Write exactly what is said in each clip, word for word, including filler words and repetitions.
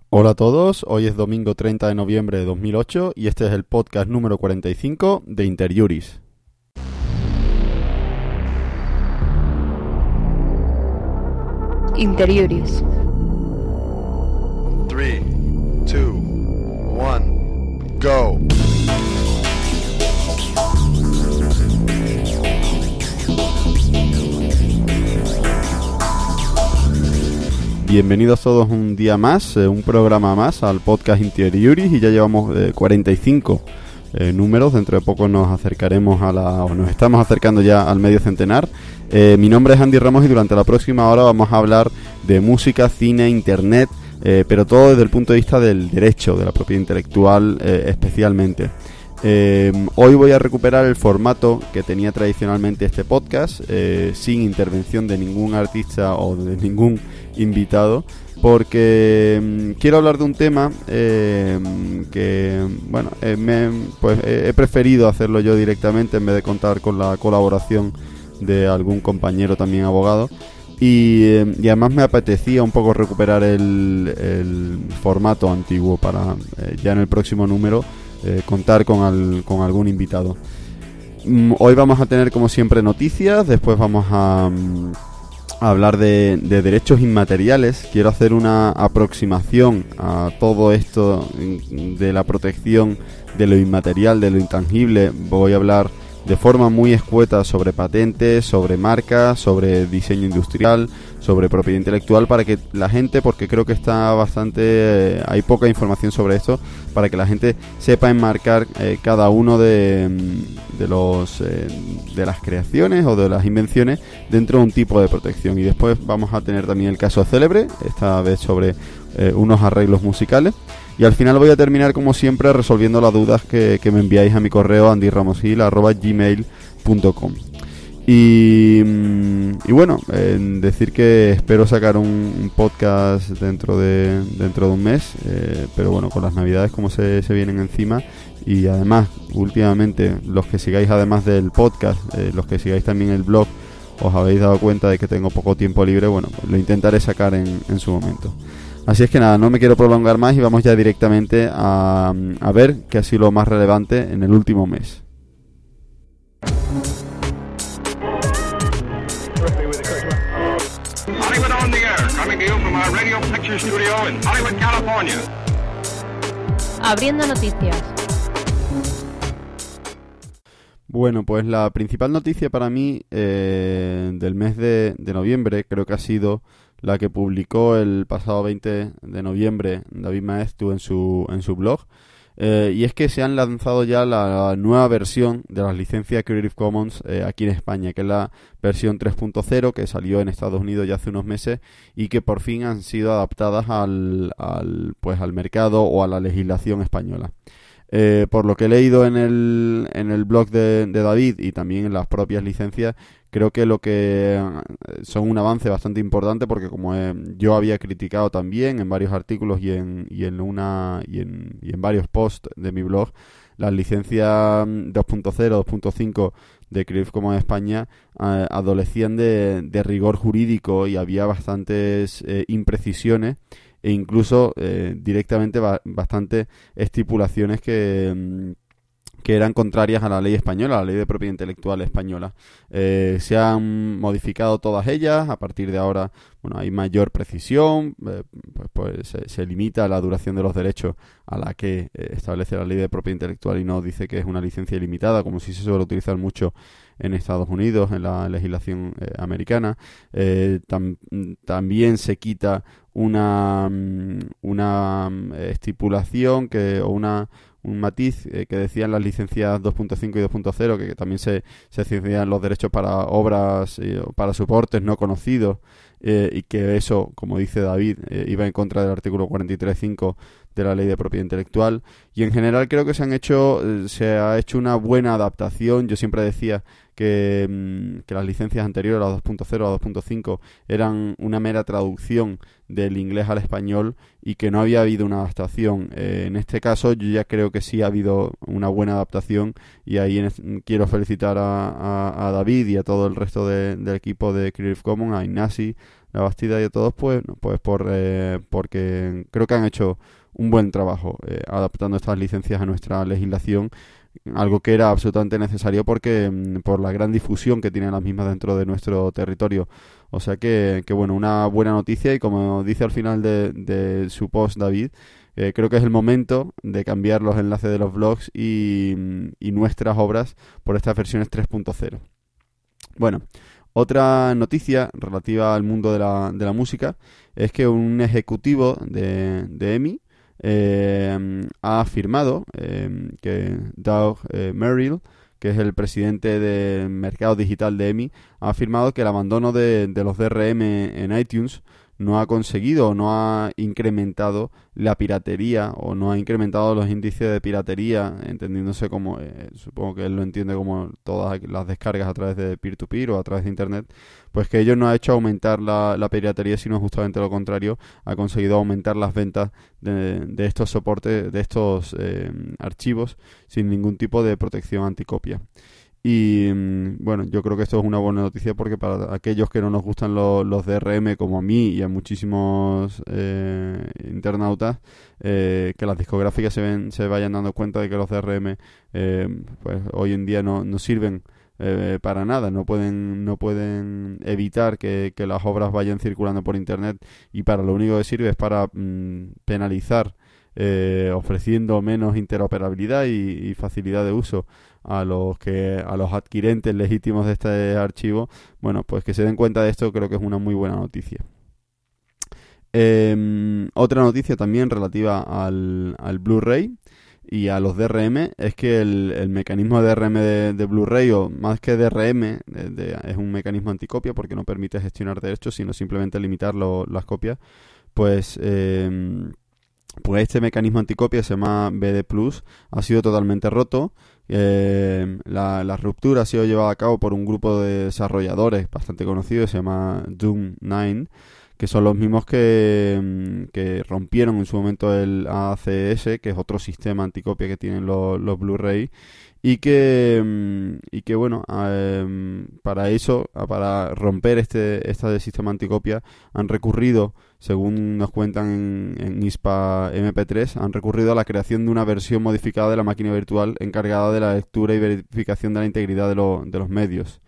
Hola a todos, hoy es domingo treinta de noviembre de dos mil ocho y este es el podcast número cuarenta y cinco de Interiuris. Interiuris. tres, dos, uno, go. Bienvenidos todos un día más, eh, un programa más al podcast Interiuris y ya llevamos eh, cuarenta y cinco eh, números. Dentro de poco nos acercaremos a la, o nos estamos acercando ya al medio centenar. Eh, mi nombre es Andy Ramos y durante la próxima hora vamos a hablar de música, cine, internet, eh, pero todo desde el punto de vista del derecho, de la propiedad intelectual eh, especialmente. Eh, hoy voy a recuperar el formato que tenía tradicionalmente este podcast, eh, sin intervención de ningún artista o de ningún invitado, porque eh, quiero hablar de un tema eh, que, bueno, eh, me, pues eh, he preferido hacerlo yo directamente en vez de contar con la colaboración de algún compañero también abogado. Y, eh, y además me apetecía un poco recuperar el, el formato antiguo para eh, ya en el próximo número eh, contar con, al, con algún invitado. Mm, hoy vamos a tener como siempre noticias, después vamos a, mm, a hablar de, de derechos inmateriales. Quiero hacer una aproximación a todo esto de la protección de lo inmaterial, de lo intangible. Voy a hablar de forma muy escueta sobre patentes, sobre marcas, sobre diseño industrial, sobre propiedad intelectual, para que la gente, porque creo que está bastante, eh, hay poca información sobre esto, para que la gente sepa enmarcar eh, cada uno de, de los eh, de las creaciones o de las invenciones dentro de un tipo de protección. Y después vamos a tener también el caso célebre, esta vez sobre eh, unos arreglos musicales. Y al final voy a terminar, como siempre, resolviendo las dudas que, que me enviáis a mi correo andy ramos gil arroba gmail punto com. Y, y bueno, eh, decir que espero sacar un, un podcast dentro de dentro de un mes, eh, pero bueno, con las navidades como se, se vienen encima, y además, últimamente, los que sigáis además del podcast, eh, los que sigáis también el blog, os habéis dado cuenta de que tengo poco tiempo libre. Bueno, lo intentaré sacar en, en su momento. Así es que nada, no me quiero prolongar más y vamos ya directamente a, a ver qué ha sido lo más relevante en el último mes. Hollywood on the air, coming to you from our radio picture studio in Hollywood, California. Abriendo noticias. Bueno, pues la principal noticia para mí eh, del mes de, de noviembre creo que ha sido la que publicó el pasado veinte de noviembre David Maeztu en su en su blog, eh, y es que se han lanzado ya la nueva versión de las licencias Creative Commons eh, aquí en España, que es la versión tres punto cero, que salió en Estados Unidos ya hace unos meses y que por fin han sido adaptadas al, al pues al mercado o a la legislación española. Eh, por lo que he leído en el, en el blog de, de David y también en las propias licencias, creo que lo que son un avance bastante importante, porque como eh, yo había criticado también en varios artículos y en, y en una y en, y en varios posts de mi blog, las licencias dos punto cero, dos punto cinco de Creative Commons España eh, adolecían de, de rigor jurídico y había bastantes eh, imprecisiones e incluso eh, directamente ba- bastante estipulaciones que, que eran contrarias a la ley española, a la ley de propiedad intelectual española. Eh, se han modificado todas ellas. A partir de ahora, bueno, hay mayor precisión, eh, pues, pues se, se limita la duración de los derechos a la que eh, establece la ley de propiedad intelectual y no dice que es una licencia ilimitada, como si se suele utilizar mucho en Estados Unidos, en la legislación eh, americana. Eh, tam, también se quita una, una estipulación que, o una un matiz eh, que decían las licencias dos punto cinco y dos punto cero, que, que también se, se cedían los derechos para obras, eh, para soportes no conocidos, eh, y que eso, como dice David, eh, iba en contra del artículo cuarenta y tres punto cinco de la ley de propiedad intelectual. Y en general creo que se han hecho eh, se ha hecho una buena adaptación. Yo siempre decía que, mmm, que las licencias anteriores, las dos punto cero a dos punto cinco, eran una mera traducción del inglés al español y que no había habido una adaptación. Eh, en este caso yo ya creo que sí ha habido una buena adaptación, y ahí en este, quiero felicitar a, a, a David y a todo el resto de, del equipo de Creative Commons, a Ignasi, la Bastida y a todos, pues, pues por eh, porque creo que han hecho un buen trabajo eh, adaptando estas licencias a nuestra legislación, algo que era absolutamente necesario porque por la gran difusión que tienen las mismas dentro de nuestro territorio. O sea que, que bueno, una buena noticia, y como dice al final de, de su post David, eh, creo que es el momento de cambiar los enlaces de los blogs y, y nuestras obras por estas versiones tres punto cero. Bueno, otra noticia relativa al mundo de la, de la música es que un ejecutivo de, de E M I eh, ha afirmado eh, que Doug eh, Merrill, que es el presidente del mercado digital de E M I, ha afirmado que el abandono de, de los D R M en iTunes no ha conseguido o no ha incrementado la piratería o no ha incrementado los índices de piratería, entendiéndose como, eh, supongo que él lo entiende como todas las descargas a través de peer-to-peer o a través de internet, pues que ello no ha hecho aumentar la, la piratería, sino justamente lo contrario, ha conseguido aumentar las ventas de, de estos soportes, de estos eh, archivos sin ningún tipo de protección anticopia. Y bueno, yo creo que esto es una buena noticia porque para aquellos que no nos gustan los, los D R M, como a mí y a muchísimos eh, internautas, eh, que las discográficas se ven, se vayan dando cuenta de que los D R M eh, pues hoy en día no, no sirven eh, para nada, no pueden no pueden evitar que, que las obras vayan circulando por internet, y para lo único que sirve es para mm, penalizar, eh, ofreciendo menos interoperabilidad y, y facilidad de uso a los que a los adquirentes legítimos de este archivo. Bueno, pues que se den cuenta de esto, creo que es una muy buena noticia. Eh, otra noticia también relativa al, al Blu-ray y a los D R M es que el, el mecanismo de D R M de, de Blu-ray, o más que D R M, de, de, es un mecanismo anticopia porque no permite gestionar derechos, sino simplemente limitar lo, las copias. Pues eh, pues este mecanismo anticopia, se llama B D plus, ha sido totalmente roto. Eh, la, la ruptura ha sido llevada a cabo por un grupo de desarrolladores bastante conocido, se llama Doom nueve, que son los mismos que, que rompieron en su momento el A C S, que es otro sistema anticopia que tienen los, los Blu-ray, y que y que bueno, eh, para eso, para romper este este sistema anticopia, han recurrido, según nos cuentan en, en I S P A eme pe tres, han recurrido a la creación de una versión modificada de la máquina virtual encargada de la lectura y verificación de la integridad de, lo, de los medios.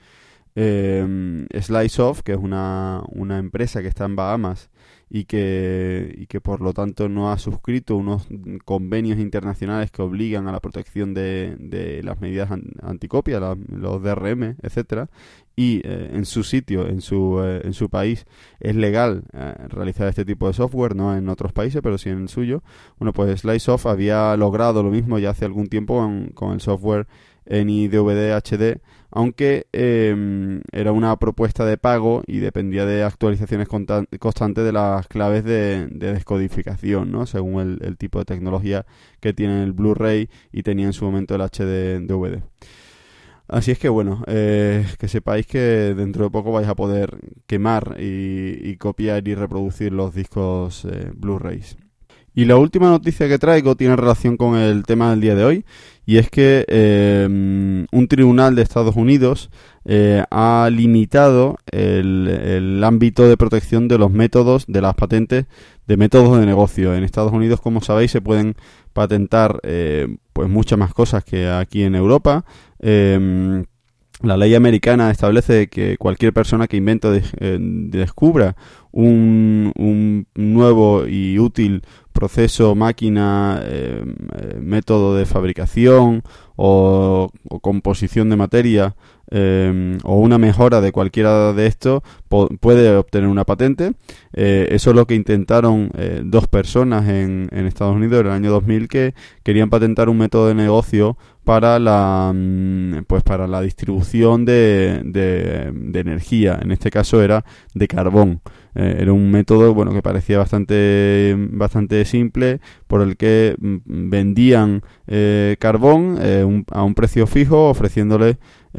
Eh, Sliceoff, que es una, una empresa que está en Bahamas y que, y que por lo tanto no ha suscrito unos convenios internacionales que obligan a la protección de, de las medidas anticopia, la, los D R M, etcétera, y eh, en su sitio, en su eh, en su país es legal eh, realizar este tipo de software, no en otros países, pero sí en el suyo. Bueno, pues Sliceoff había logrado lo mismo ya hace algún tiempo con, con el software en I D V D H D, aunque eh, era una propuesta de pago y dependía de actualizaciones constantes de las claves de, de descodificación, ¿no? Según el, el tipo de tecnología que tiene el Blu-ray y tenía en su momento el H D D V D. Así es que bueno, eh, que sepáis que dentro de poco vais a poder quemar y, y copiar y reproducir los discos eh, Blu-rays. Y la última noticia que traigo tiene relación con el tema del día de hoy, y es que eh, un tribunal de Estados Unidos eh, ha limitado el, el ámbito de protección de los métodos, de las patentes de métodos de negocio. En Estados Unidos, como sabéis, se pueden patentar eh, pues muchas más cosas que aquí en Europa. Eh, La ley americana establece que cualquier persona que invente o de, eh, descubra un, un nuevo y útil proceso, máquina, eh, método de fabricación o, o composición de materia eh, o una mejora de cualquiera de estos, po- puede obtener una patente. Eh, eso es lo que intentaron eh, dos personas en, en Estados Unidos en el año dos mil, que querían patentar un método de negocio para la pues para la distribución de, de, de energía. En este caso era de carbón. Eh, era un método, bueno, que parecía bastante bastante simple, por el que vendían eh, carbón eh, un, a un precio fijo, ofreciéndole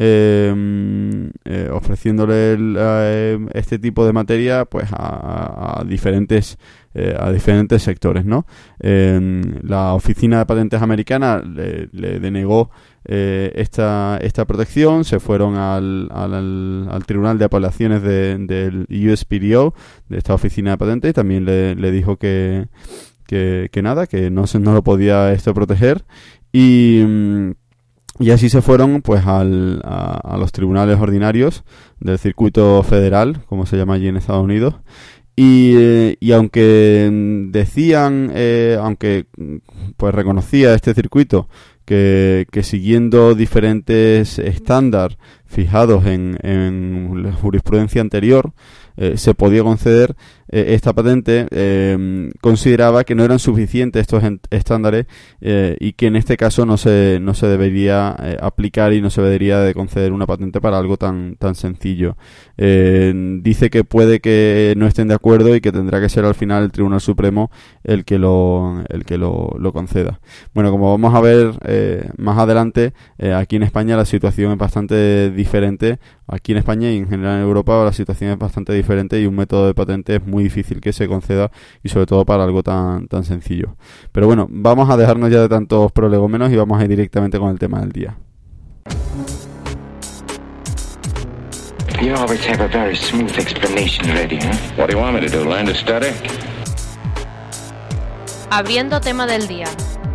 eh, eh, ofreciéndole el, eh, este tipo de materia pues a, a diferentes eh, a diferentes sectores, ¿no? Eh, la Oficina de Patentes Americana le, le denegó eh, esta esta protección, se fueron al, al, al Tribunal de Apelaciones de, del U S P T O, de esta Oficina de Patentes, y también le, le dijo que, que, que nada, que no, se, no lo podía esto proteger, y... Y así se fueron pues al, a, a los tribunales ordinarios del circuito federal, como se llama allí en Estados Unidos. Y, eh, y aunque decían, eh, aunque pues reconocía este circuito que, que siguiendo diferentes estándares fijados en, en la jurisprudencia anterior, eh, se podía conceder eh, esta patente, eh, consideraba que no eran suficientes estos estándares eh, y que en este caso no se no se debería eh, aplicar y no se debería de conceder una patente para algo tan tan sencillo. Eh, dice que puede que no estén de acuerdo y que tendrá que ser al final el Tribunal Supremo el que lo el que lo, lo conceda. Bueno, como vamos a ver eh, más adelante, eh, aquí en España la situación es bastante diferente. Aquí en España y en general en Europa la situación es bastante diferente y un método de patente es muy difícil que se conceda, y sobre todo para algo tan tan sencillo. Pero bueno, vamos a dejarnos ya de tantos prolegómenos y vamos a ir directamente con el tema del día. You always have a very smooth explanation ready, huh? What do you want me to do, learn to study? Abriendo tema del día.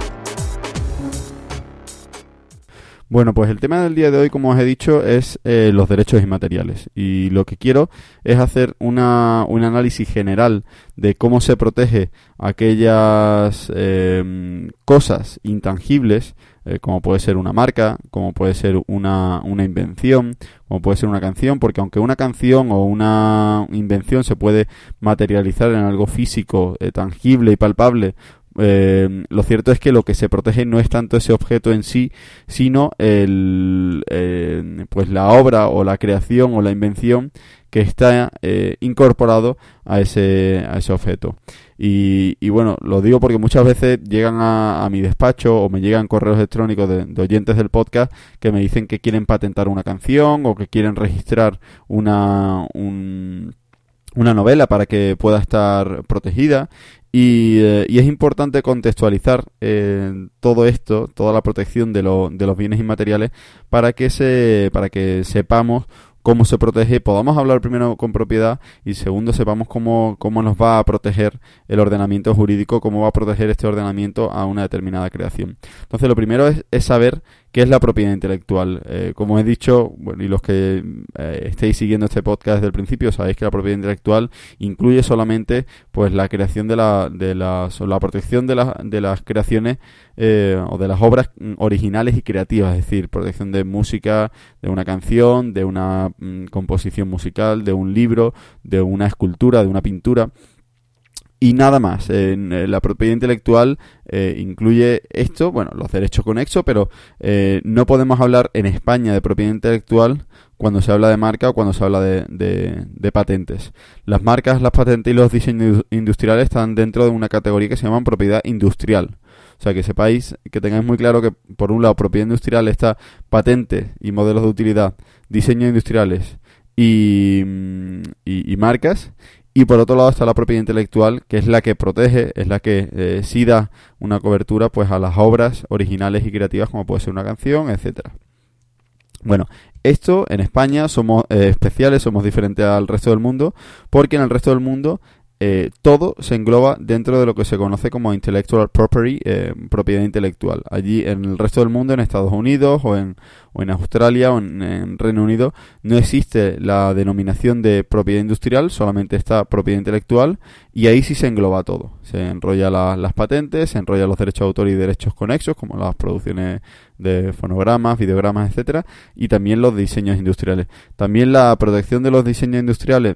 Bueno, pues el tema del día de hoy, como os he dicho, es eh, los derechos inmateriales. Y lo que quiero es hacer una, un análisis general de cómo se protege aquellas eh, cosas intangibles, eh, como puede ser una marca, como puede ser una, una invención, como puede ser una canción, porque aunque una canción o una invención se puede materializar en algo físico, eh, tangible y palpable, Eh, lo cierto es que lo que se protege no es tanto ese objeto en sí, sino el, eh, pues la obra o la creación o la invención que está eh, incorporado a ese, a ese objeto. Y, y bueno, lo digo porque muchas veces llegan a, a mi despacho o me llegan correos electrónicos de, de oyentes del podcast que me dicen que quieren patentar una canción o que quieren registrar una, un, una novela para que pueda estar protegida. Y, eh, y es importante contextualizar eh, todo esto, toda la protección de, lo, de los bienes inmateriales para que se para que sepamos cómo se protege, podamos hablar primero con propiedad y segundo sepamos cómo, cómo nos va a proteger el ordenamiento jurídico, cómo va a proteger este ordenamiento a una determinada creación. Entonces lo primero es, es saber qué es la propiedad intelectual. Eh, como he dicho, bueno, y los que eh, estéis siguiendo este podcast desde el principio sabéis que la propiedad intelectual incluye solamente pues la creación de la de las o la protección de las de las creaciones eh, o de las obras originales y creativas, es decir, protección de música, de una canción, de una mm, composición musical, de un libro, de una escultura, de una pintura. Y nada más. En eh, la propiedad intelectual eh, incluye esto, bueno, los derechos conexos, pero eh, no podemos hablar en España de propiedad intelectual cuando se habla de marca o cuando se habla de, de, de patentes. Las marcas, las patentes y los diseños industriales están dentro de una categoría que se llama propiedad industrial. O sea, que sepáis, que tengáis muy claro que por un lado propiedad industrial está patentes y modelos de utilidad, diseños industriales y, y, y marcas. Y por otro lado está la propiedad intelectual, que es la que protege, es la que eh, sí da una cobertura pues a las obras originales y creativas, como puede ser una canción, etcétera. Bueno, esto en España somos eh, especiales, somos diferentes al resto del mundo, porque en el resto del mundo eh, todo se engloba dentro de lo que se conoce como intellectual property, eh, propiedad intelectual. Allí en el resto del mundo, en Estados Unidos o en, o en Australia o en, en Reino Unido, no existe la denominación de propiedad industrial, solamente está propiedad intelectual, y ahí sí se engloba todo. Se enrolla la, las patentes, se enrolla los derechos de autor y derechos conexos, como las producciones de fonogramas, videogramas, etcétera, y también los diseños industriales. También la protección de los diseños industriales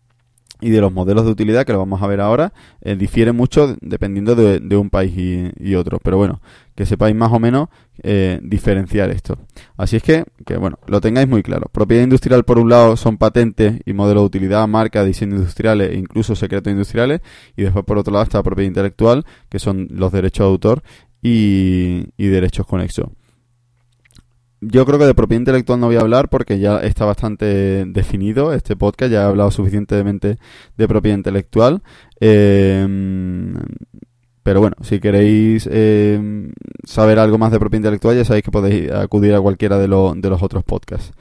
y de los modelos de utilidad, que lo vamos a ver ahora, eh, difiere mucho dependiendo de, de un país y, y otro. Pero bueno, que sepáis más o menos eh, diferenciar esto. Así es que, que, bueno, lo tengáis muy claro. Propiedad industrial, por un lado, son patentes y modelos de utilidad, marca, diseños industriales e incluso secretos industriales. Y después, por otro lado, está propiedad intelectual, que son los derechos de autor y, y derechos conexos. yo creo que de propiedad intelectual no voy a hablar porque ya está bastante definido este podcast, ya he hablado suficientemente de propiedad intelectual. Eh, pero bueno, si queréis eh, saber algo más de propiedad intelectual, ya sabéis que podéis acudir a cualquiera de, lo, de los otros podcasts.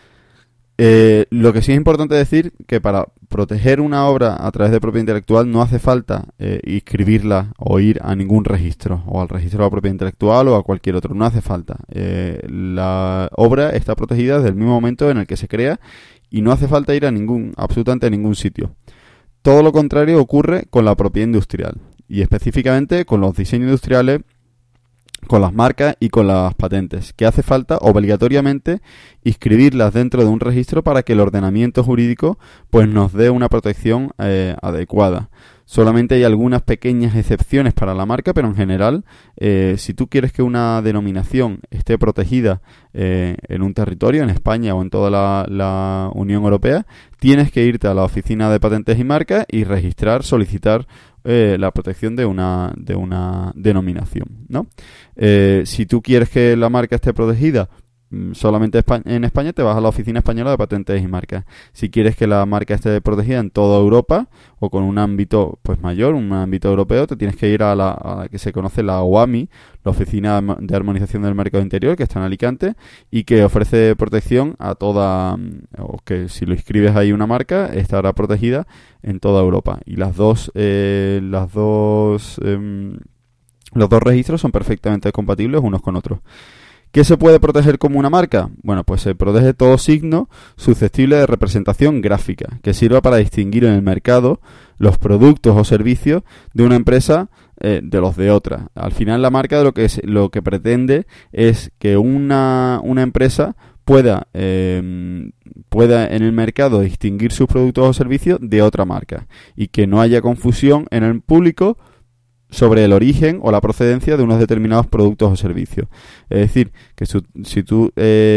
Eh, lo que sí es importante decir que para proteger una obra a través de propiedad intelectual no hace falta eh, inscribirla o ir a ningún registro, o al registro de la propiedad intelectual o a cualquier otro, no hace falta. Eh, la obra está protegida desde el mismo momento en el que se crea y no hace falta ir a ningún, absolutamente a ningún sitio. Todo lo contrario ocurre con la propiedad industrial y específicamente con los diseños industriales, con las marcas y con las patentes, que hace falta obligatoriamente inscribirlas dentro de un registro para que el ordenamiento jurídico pues nos dé una protección eh, adecuada. Solamente hay algunas pequeñas excepciones para la marca, pero en general, eh, si tú quieres que una denominación esté protegida eh, en un territorio, en España o en toda la, la Unión Europea, tienes que irte a la oficina de patentes y marcas y registrar, solicitar Eh, la protección de una de una denominación, ¿no? Eh, si tú quieres que la marca esté protegida solamente en España, te vas a la Oficina Española de Patentes y Marcas. Si quieres que la marca esté protegida en toda Europa o con un ámbito pues mayor, un ámbito europeo, te tienes que ir a la, a la que se conoce la O A M I, la Oficina de Armonización del Mercado Interior, que está en Alicante y que ofrece protección a toda, o que si lo inscribes ahí una marca, estará protegida en toda Europa. Y las dos, eh, las dos, eh, los dos registros son perfectamente compatibles unos con otros. ¿Qué se puede proteger como una marca? Bueno, pues se protege todo signo susceptible de representación gráfica, que sirva para distinguir en el mercado los productos o servicios de una empresa eh, de los de otra. Al final la marca de lo que es, lo que pretende es que una, una empresa pueda, eh, pueda en el mercado distinguir sus productos o servicios de otra marca y que no haya confusión en el público sobre el origen o la procedencia de unos determinados productos o servicios. Es decir, que su, si tú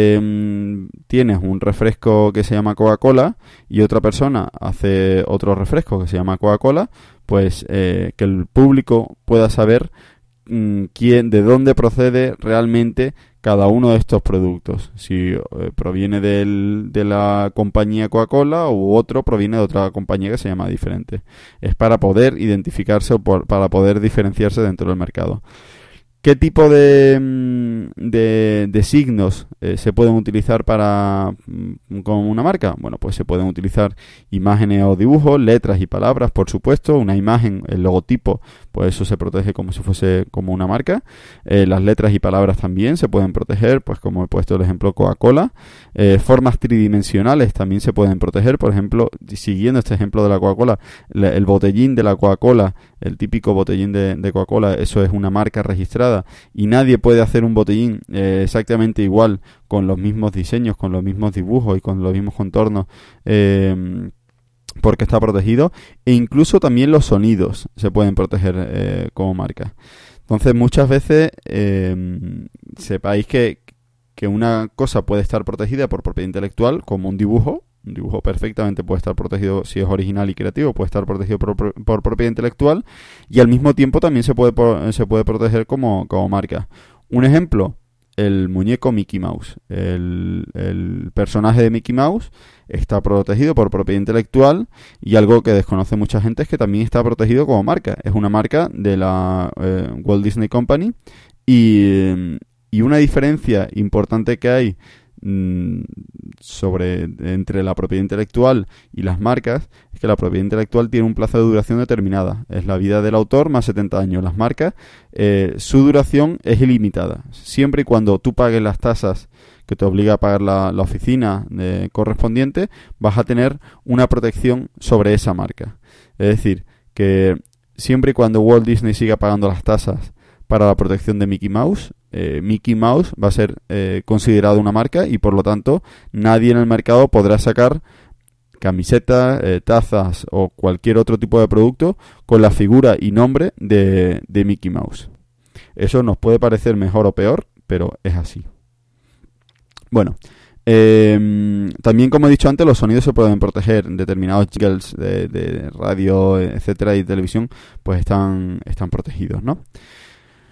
eh, tienes un refresco que se llama Coca-Cola y otra persona hace otro refresco que se llama Coca-Cola, pues eh, que el público pueda saber mmm, quién, de dónde procede realmente cada uno de estos productos. Si eh, proviene del, de la compañía Coca-Cola u otro proviene de otra compañía que se llama diferente. Es para poder identificarse o por, para poder diferenciarse dentro del mercado. ¿Qué tipo de, de, de signos eh, se pueden utilizar para como una marca? Bueno, pues se pueden utilizar imágenes o dibujos, letras y palabras, por supuesto. Una imagen, el logotipo, pues eso se protege como si fuese como una marca. Eh, las letras y palabras también se pueden proteger, pues como he puesto el ejemplo Coca-Cola. Eh, formas tridimensionales también se pueden proteger. Por ejemplo, siguiendo este ejemplo de la Coca-Cola, el botellín de la Coca-Cola, el típico botellín de, de Coca-Cola, eso es una marca registrada y nadie puede hacer un botellín eh, exactamente igual, con los mismos diseños, con los mismos dibujos y con los mismos contornos, eh, porque está protegido. E incluso también los sonidos se pueden proteger eh, como marca. Entonces muchas veces eh, sepáis que, que una cosa puede estar protegida por propiedad intelectual, como un dibujo. Un dibujo perfectamente puede estar protegido, si es original y creativo, puede estar protegido por, por, por propiedad intelectual, y al mismo tiempo también se puede, por, se puede proteger como, como marca. Un ejemplo, el muñeco Mickey Mouse. El, el personaje de Mickey Mouse está protegido por propiedad intelectual, y algo que desconoce mucha gente es que también está protegido como marca. Es una marca de la eh, Walt Disney Company, y, y una diferencia importante que hay sobre entre la propiedad intelectual y las marcas es que la propiedad intelectual tiene un plazo de duración determinada, es la vida del autor más setenta años. Las marcas, eh, su duración es ilimitada, siempre y cuando tú pagues las tasas que te obliga a pagar la, la oficina eh, correspondiente, vas a tener una protección sobre esa marca. Es decir, que siempre y cuando Walt Disney siga pagando las tasas para la protección de Mickey Mouse, eh, Mickey Mouse va a ser eh, considerado una marca, y por lo tanto nadie en el mercado podrá sacar camisetas, eh, tazas o cualquier otro tipo de producto con la figura y nombre de, de Mickey Mouse. Eso nos puede parecer mejor o peor, pero es así. Bueno, eh, también, como he dicho antes, los sonidos se pueden proteger. Determinados jingles de, de radio, etcétera, y televisión, pues están, están protegidos, ¿no?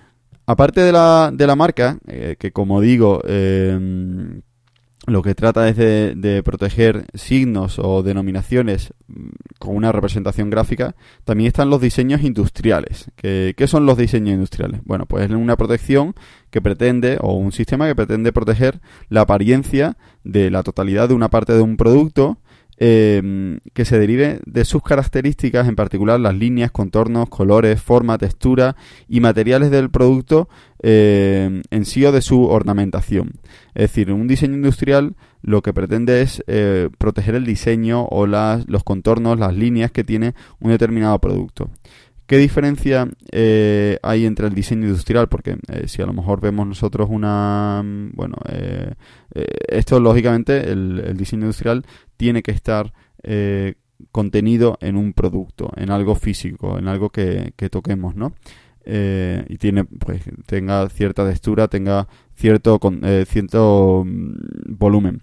Aparte de la, de la marca, eh, que como digo, eh, lo que trata es de, de proteger signos o denominaciones con una representación gráfica, también están los diseños industriales. ¿Qué, qué son los diseños industriales? Bueno, pues es una protección que pretende, o un sistema que pretende proteger la apariencia de la totalidad de una parte de un producto, Eh, que se derive de sus características, en particular las líneas, contornos, colores, forma, textura y materiales del producto eh, en sí o de su ornamentación. Es decir, un diseño industrial lo que pretende es eh, proteger el diseño o las, los contornos, las líneas que tiene un determinado producto. ¿Qué diferencia eh, hay entre el diseño industrial? Porque eh, si a lo mejor vemos nosotros una... Bueno, eh, eh, esto lógicamente, el, el diseño industrial tiene que estar eh, contenido en un producto, en algo físico, en algo que, que toquemos, ¿no? Eh, y tiene, pues, tenga cierta textura, tenga cierto, eh, cierto mm, volumen.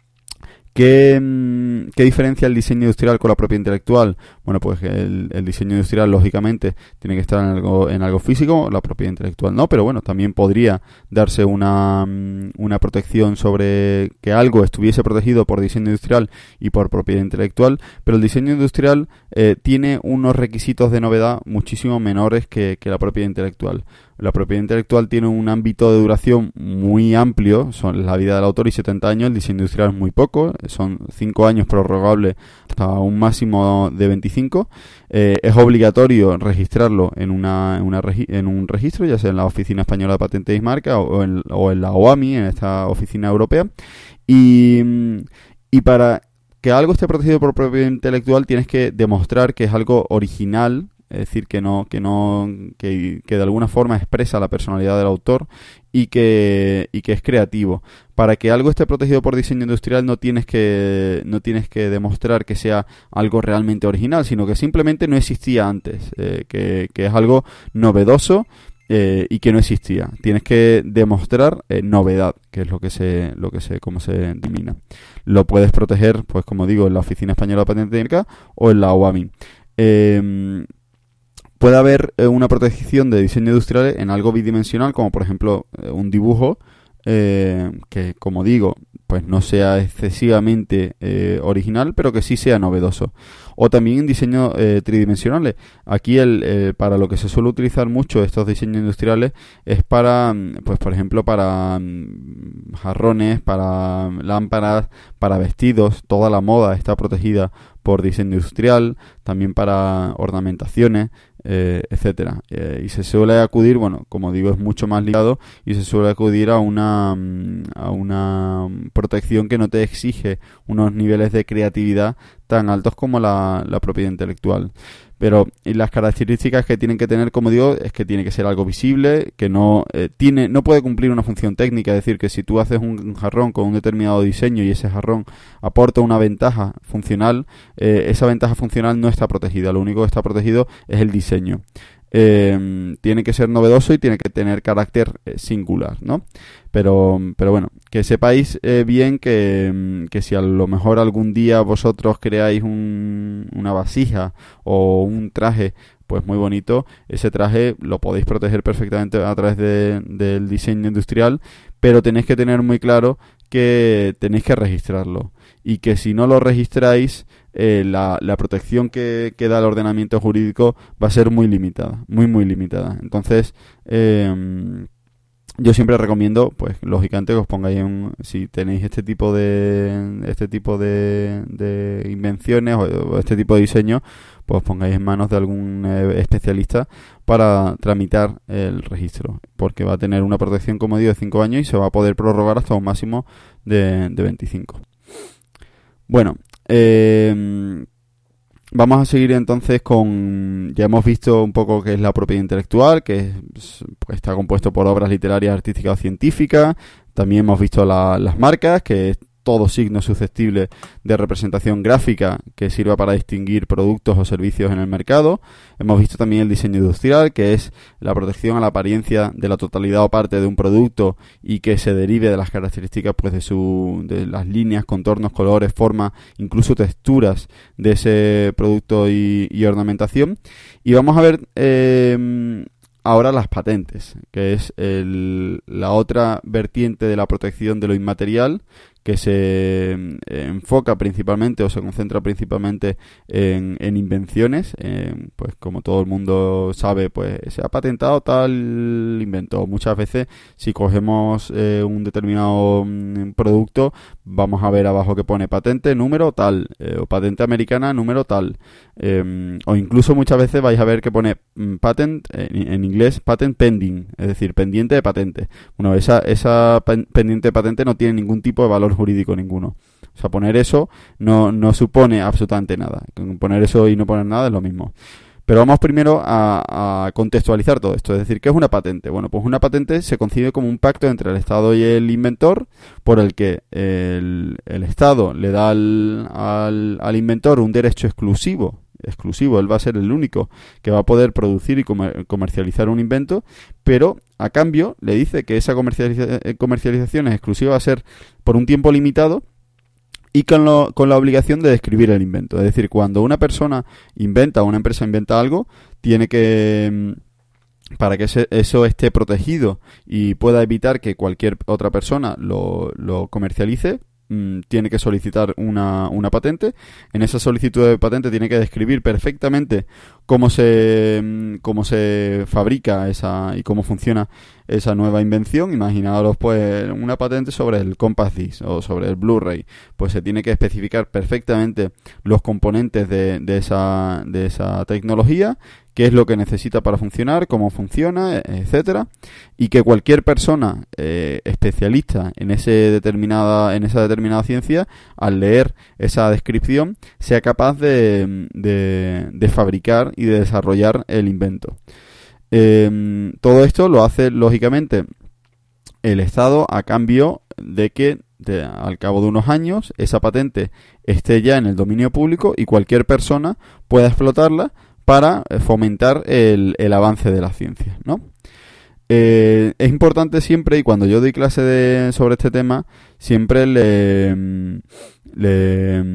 ¿Qué, ¿Qué diferencia el diseño industrial con la propiedad intelectual? Bueno, pues el, el diseño industrial, lógicamente, tiene que estar en algo, en algo físico, la propiedad intelectual no, pero bueno, también podría darse una, una protección sobre que algo estuviese protegido por diseño industrial y por propiedad intelectual, pero el diseño industrial eh, tiene unos requisitos de novedad muchísimo menores que, que la propiedad intelectual. La propiedad intelectual tiene un ámbito de duración muy amplio, son la vida del autor y setenta años, el diseño industrial es muy poco, son cinco años prorrogables hasta un máximo de veinticinco. Eh, es obligatorio registrarlo en, una, en, una regi- en un registro, ya sea en la Oficina Española de Patentes y Marcas o en, o en la O A M I, en esta oficina europea. Y, y para que algo esté protegido por propiedad intelectual tienes que demostrar que es algo original, es decir, que no, que no, que, que de alguna forma expresa la personalidad del autor y que, y que es creativo. Para que algo esté protegido por diseño industrial no tienes que, no tienes que demostrar que sea algo realmente original, sino que simplemente no existía antes, eh, que, que es algo novedoso eh, y que no existía. Tienes que demostrar eh, novedad, que es lo que se, lo que se, cómo se denomina. Lo puedes proteger, pues como digo, en la Oficina Española de Patentes y Marcas o en la O A M I. Eh, Puede haber eh, una protección de diseño industrial en algo bidimensional, como por ejemplo eh, un dibujo eh, que, como digo, pues no sea excesivamente eh, original, pero que sí sea novedoso. O también en diseños eh, tridimensionales. Aquí, el, eh, para lo que se suele utilizar mucho estos diseños industriales es para, pues por ejemplo, para mm, jarrones, para lámparas, para vestidos. Toda la moda está protegida por diseño industrial, también para ornamentaciones, eh, etcétera. Eh, y se suele acudir, bueno, como digo, es mucho más ligado y se suele acudir a una a una protección que no te exige unos niveles de creatividad tan altos como la, la propiedad intelectual. Pero y las características que tienen que tener, como digo, es que tiene que ser algo visible, que no eh, tiene no puede cumplir una función técnica, es decir, que si tú haces un, un jarrón con un determinado diseño y ese jarrón aporta una ventaja funcional, eh, esa ventaja funcional no está protegida, lo único que está protegido es el diseño. Eh, tiene que ser novedoso y tiene que tener carácter eh, singular, ¿no? Pero, pero bueno, que sepáis eh, bien que, que si a lo mejor algún día vosotros creáis un, una vasija o un traje pues muy bonito, ese traje lo podéis proteger perfectamente a través de, del diseño industrial, pero tenéis que tener muy claro que tenéis que registrarlo y que si no lo registráis, eh, la, la protección que, que da el ordenamiento jurídico va a ser muy limitada, muy muy limitada. Entonces, eh, yo siempre recomiendo, pues lógicamente que os pongáis en, si tenéis este tipo de este tipo de, de invenciones o, o este tipo de diseño, pues os pongáis en manos de algún eh, especialista para tramitar el registro, porque va a tener una protección, como digo, de cinco años y se va a poder prorrogar hasta un máximo de, de veinticinco. Bueno, eh, vamos a seguir entonces con... Ya hemos visto un poco qué es la propiedad intelectual, que es, pues, está compuesto por obras literarias, artísticas o científicas. También hemos visto la, las marcas, que es todo signo susceptible de representación gráfica que sirva para distinguir productos o servicios en el mercado. Hemos visto también el diseño industrial, que es la protección a la apariencia de la totalidad o parte de un producto y que se derive de las características pues de su de las líneas, contornos, colores, formas, incluso texturas de ese producto y, y ornamentación. Y vamos a ver eh, ahora las patentes, que es el, la otra vertiente de la protección de lo inmaterial, que se eh, enfoca principalmente o se concentra principalmente en, en invenciones. Eh, pues como todo el mundo sabe, pues se ha patentado tal invento. Muchas veces, si cogemos eh, un determinado mm, producto, vamos a ver abajo que pone patente número tal, eh, o patente americana número tal, eh, o incluso muchas veces vais a ver que pone mm, patent, eh, en inglés patent pending, es decir, pendiente de patente. Bueno, esa, esa pen- pendiente de patente no tiene ningún tipo de valor jurídico ninguno. O sea, poner eso no, no supone absolutamente nada. Poner eso y no poner nada es lo mismo. Pero vamos primero a, a contextualizar todo esto. Es decir, ¿qué es una patente? Bueno, pues una patente se concibe como un pacto entre el Estado y el inventor, por el que el, el Estado le da al, al, al inventor un derecho exclusivo exclusivo, él va a ser el único que va a poder producir y comer, comercializar un invento, pero a cambio le dice que esa comercializa, comercialización es exclusiva, va a ser por un tiempo limitado y con, lo, con la obligación de describir el invento. Es decir, cuando una persona inventa o una empresa inventa algo, tiene que, para que ese, eso esté protegido y pueda evitar que cualquier otra persona lo, lo comercialice, tiene que solicitar una, una patente. En esa solicitud de patente tiene que describir perfectamente cómo se cómo se fabrica esa y cómo funciona esa nueva invención. Imaginaros pues una patente sobre el Compact Disc o sobre el Blu-ray, pues se tiene que especificar perfectamente los componentes de, de esa de esa tecnología, qué es lo que necesita para funcionar, cómo funciona, etcétera, y que cualquier persona eh, especialista en ese determinada en esa determinada ciencia, al leer esa descripción, sea capaz de, de, de fabricar y de desarrollar el invento. Eh, todo esto lo hace lógicamente el Estado a cambio de que de, al cabo de unos años esa patente esté ya en el dominio público y cualquier persona pueda explotarla para fomentar el, el avance de la ciencia, ¿no? Eh, es importante siempre, y cuando yo doy clase de, sobre este tema, siempre le, le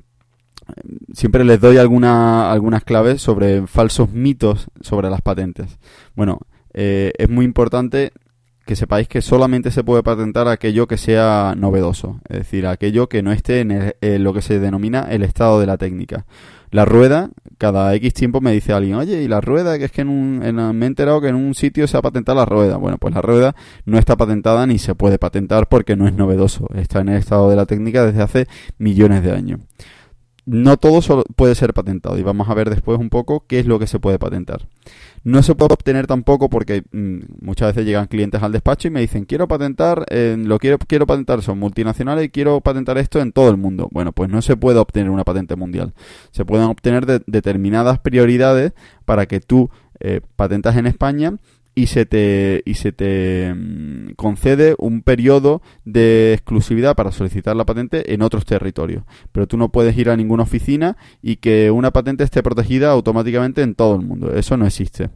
siempre les doy alguna, algunas claves sobre falsos mitos sobre las patentes. Bueno, eh, es muy importante que sepáis que solamente se puede patentar aquello que sea novedoso, es decir, aquello que no esté en, el, en lo que se denomina el estado de la técnica. La rueda, cada X tiempo me dice alguien, oye, ¿y la rueda? Que es que en un, en, me he enterado que en un sitio se ha patentado la rueda. Bueno, pues la rueda no está patentada ni se puede patentar porque no es novedoso. Está en el estado de la técnica desde hace millones de años. No todo solo puede ser patentado y vamos a ver después un poco qué es lo que se puede patentar. No se puede obtener tampoco porque mmm, muchas veces llegan clientes al despacho y me dicen quiero patentar, eh, lo quiero quiero patentar, son multinacionales y quiero patentar esto en todo el mundo. Bueno, pues no se puede obtener una patente mundial. Se pueden obtener de, determinadas prioridades para que tú eh, patentas en España y se te y se te mmm, concede un periodo de exclusividad para solicitar la patente en otros territorios. Pero tú no puedes ir a ninguna oficina y que una patente esté protegida automáticamente en todo el mundo. Eso no existe.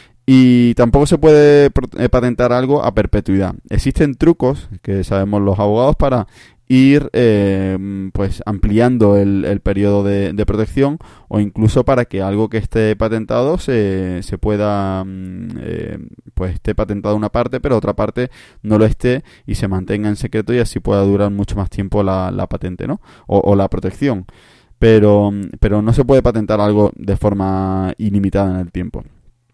Y tampoco se puede patentar algo a perpetuidad. Existen trucos que sabemos los abogados para ir eh, pues ampliando el, el periodo de, de protección, o incluso para que algo que esté patentado se, se pueda eh, pues esté patentado una parte pero otra parte no lo esté y se mantenga en secreto y así pueda durar mucho más tiempo la, la patente, ¿no? O, o la protección, pero, pero no se puede patentar algo de forma ilimitada en el tiempo.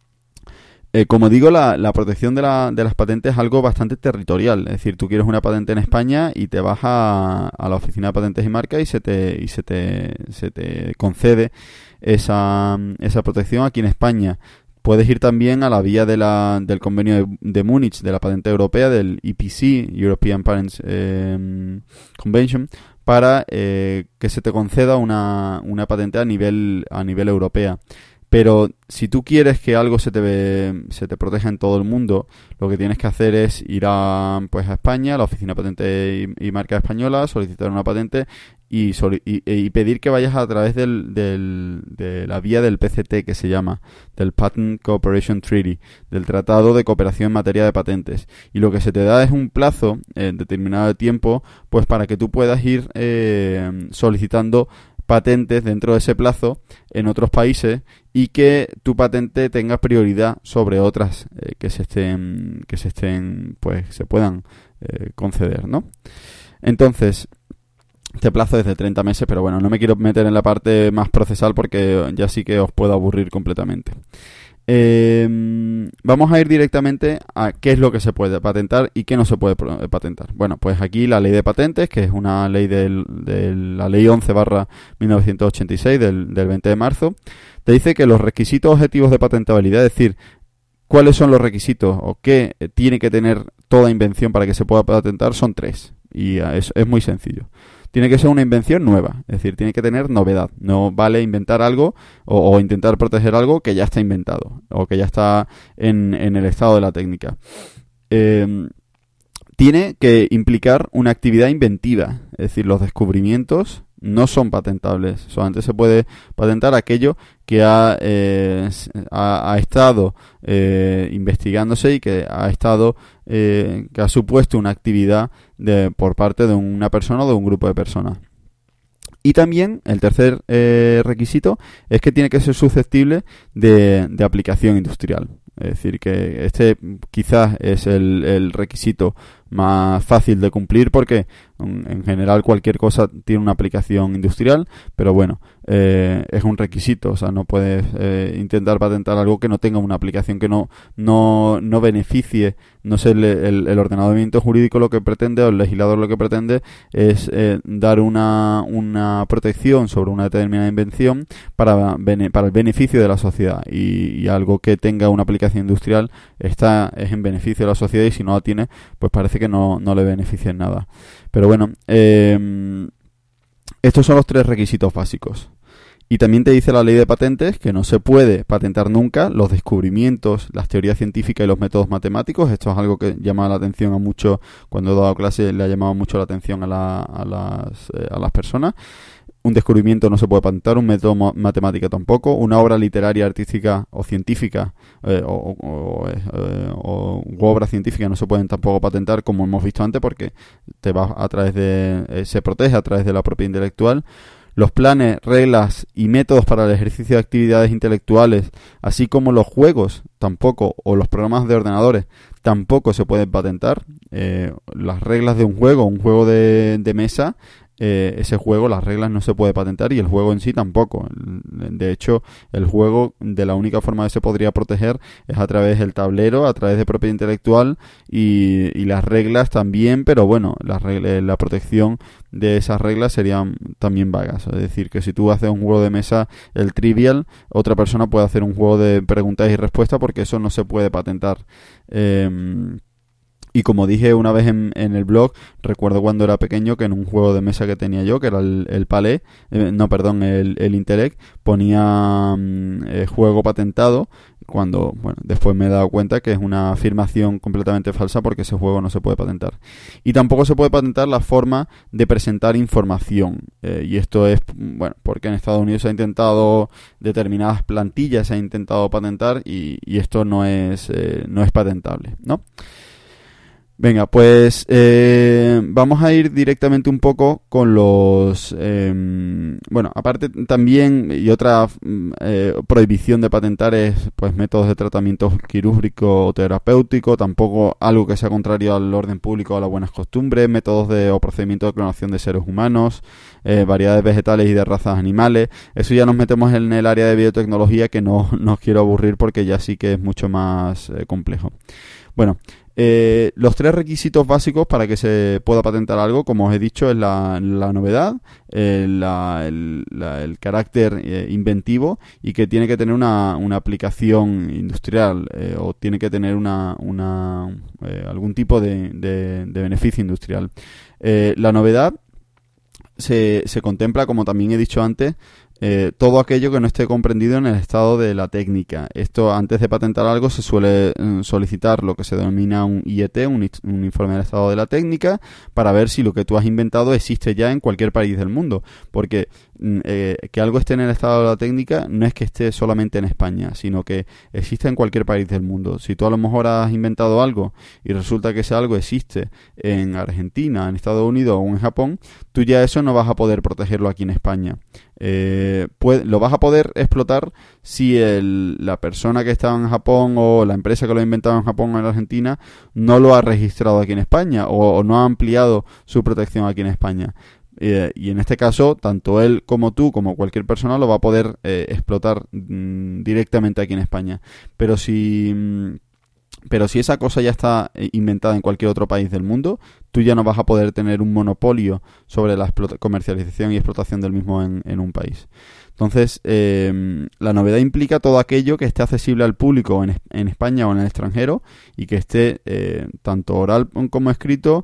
Eh, como digo, la, la protección de, la, de las patentes es algo bastante territorial. Es decir, tú quieres una patente en España y te vas a, a la oficina de patentes y marcas y se te y se te se te concede esa, esa protección aquí en España. Puedes ir también a la vía de la, del convenio de, de Múnich, de la patente europea, del E P C, European Patents eh, Convention, para eh, que se te conceda una, una patente a nivel a nivel europea. Pero si tú quieres que algo se te se te proteja en todo el mundo, lo que tienes que hacer es ir a pues a España, a la oficina patente y, y marca española, solicitar una patente y, soli- y, y pedir que vayas a través del, del de la vía del P C T, que se llama, del Patent Cooperation Treaty, del Tratado de Cooperación en Materia de Patentes. Y lo que se te da es un plazo eh, determinado de tiempo, pues para que tú puedas ir eh, solicitando patentes dentro de ese plazo en otros países y que tu patente tenga prioridad sobre otras eh, que se estén, que se estén, pues se puedan eh, conceder, ¿no? Entonces, este plazo es de treinta meses, pero bueno, no me quiero meter en la parte más procesal porque ya sí que os puedo aburrir completamente. Eh, vamos a ir directamente a qué es lo que se puede patentar y qué no se puede patentar. Bueno, pues aquí la ley de patentes, que es una ley del, de la ley once barra mil novecientos ochenta y seis del, del veinte de marzo, te dice que los requisitos objetivos de patentabilidad, es decir, cuáles son los requisitos o qué tiene que tener toda invención para que se pueda patentar, son tres. Y es, es muy sencillo. Tiene que ser una invención nueva, es decir, tiene que tener novedad. No vale inventar algo o, o intentar proteger algo que ya está inventado o que ya está en, en el estado de la técnica. Eh, tiene que implicar una actividad inventiva, es decir, los descubrimientos no son patentables. Solamente se puede patentar aquello que ha, eh, ha, ha estado eh, investigándose y que ha estado eh, que ha supuesto una actividad de, por parte de una persona o de un grupo de personas. Y también el tercer eh, requisito es que tiene que ser susceptible de, de aplicación industrial. Es decir, que este quizás es el, el requisito más fácil de cumplir porque en general cualquier cosa tiene una aplicación industrial, pero bueno, eh, es un requisito, o sea, no puedes eh, intentar patentar algo que no tenga una aplicación, que no no, no beneficie, no sé, el, el, el ordenamiento jurídico lo que pretende, o el legislador lo que pretende es eh, dar una, una protección sobre una determinada invención para, para el beneficio de la sociedad, y, y algo que tenga una aplicación industrial está, es en beneficio de la sociedad, y si no la tiene, pues parece que no, no le beneficia en nada. Pero bueno, eh, estos son los tres requisitos básicos. Y también te dice la ley de patentes que no se puede patentar nunca los descubrimientos, las teorías científicas y los métodos matemáticos. Esto es algo que llama la atención a muchos, cuando he dado clase le ha llamado mucho la atención a, la, a, las, eh, a las personas. Un descubrimiento no se puede patentar, un método matemático tampoco, una obra literaria, artística o científica eh, o, o, eh, o obra científica no se pueden tampoco patentar, como hemos visto antes, porque te va a través de eh, se protege a través de la propiedad intelectual. Los planes, reglas y métodos para el ejercicio de actividades intelectuales, así como los juegos tampoco, o los programas de ordenadores tampoco se pueden patentar. Eh, las reglas de un juego, un juego de, de mesa, Eh, ese juego, las reglas no se puede patentar, y el juego en sí tampoco. De hecho, el juego, de la única forma que se podría proteger es a través del tablero, a través de propiedad intelectual, y, y las reglas también, pero bueno, la, regla, la protección de esas reglas serían también vagas. Es decir, que si tú haces un juego de mesa, el Trivial, otra persona puede hacer un juego de preguntas y respuestas, porque eso no se puede patentar. Eh, Y como dije una vez en, en el blog, recuerdo cuando era pequeño que en un juego de mesa que tenía yo, que era el, el Palais, eh, no, perdón, el, el Intellect, ponía eh, juego patentado, cuando, bueno, después me he dado cuenta que es una afirmación completamente falsa, porque ese juego no se puede patentar. Y tampoco se puede patentar la forma de presentar información. Eh, y esto es, bueno, porque en Estados Unidos se ha intentado, determinadas plantillas se ha intentado patentar, y, y esto no es, eh, no es patentable, ¿no? Venga, pues eh, vamos a ir directamente un poco con los... Eh, bueno, aparte también, y otra eh, prohibición de patentar es pues métodos de tratamiento quirúrgico o terapéutico, tampoco algo que sea contrario al orden público o a las buenas costumbres, métodos de o procedimientos de clonación de seres humanos, eh, variedades vegetales y de razas animales. Eso ya nos metemos en el área de biotecnología, que no, no os quiero aburrir porque ya sí que es mucho más eh, complejo. Bueno, eh, los tres requisitos básicos para que se pueda patentar algo, como os he dicho, es la, la novedad, eh, la, el, la, el carácter eh, inventivo, y que tiene que tener una, una aplicación industrial eh, o tiene que tener una, una eh, algún tipo de, de, de beneficio industrial. Eh, la novedad se, se contempla, como también he dicho antes, Eh, todo aquello que no esté comprendido en el estado de la técnica. Esto, antes de patentar algo, se suele eh, solicitar lo que se denomina un I E T, un, un informe del estado de la técnica, para ver si lo que tú has inventado existe ya en cualquier país del mundo. Porque eh, que algo esté en el estado de la técnica no es que esté solamente en España, sino que existe en cualquier país del mundo. Si tú a lo mejor has inventado algo y resulta que ese algo existe en Argentina, en Estados Unidos o en Japón, tú ya eso no vas a poder protegerlo aquí en España. Eh, puede, lo vas a poder explotar si el, la persona que estaba en Japón o la empresa que lo ha inventado en Japón o en Argentina no lo ha registrado aquí en España o, o no ha ampliado su protección aquí en España. Eh, y en este caso, tanto él como tú, como cualquier persona, lo va a poder eh, explotar mmm, directamente aquí en España. Pero si... Mmm, Pero si esa cosa ya está inventada en cualquier otro país del mundo, tú ya no vas a poder tener un monopolio sobre la comercialización y explotación del mismo en, en un país. Entonces, eh, la novedad implica todo aquello que esté accesible al público en, en España o en el extranjero y que esté eh, tanto oral como escrito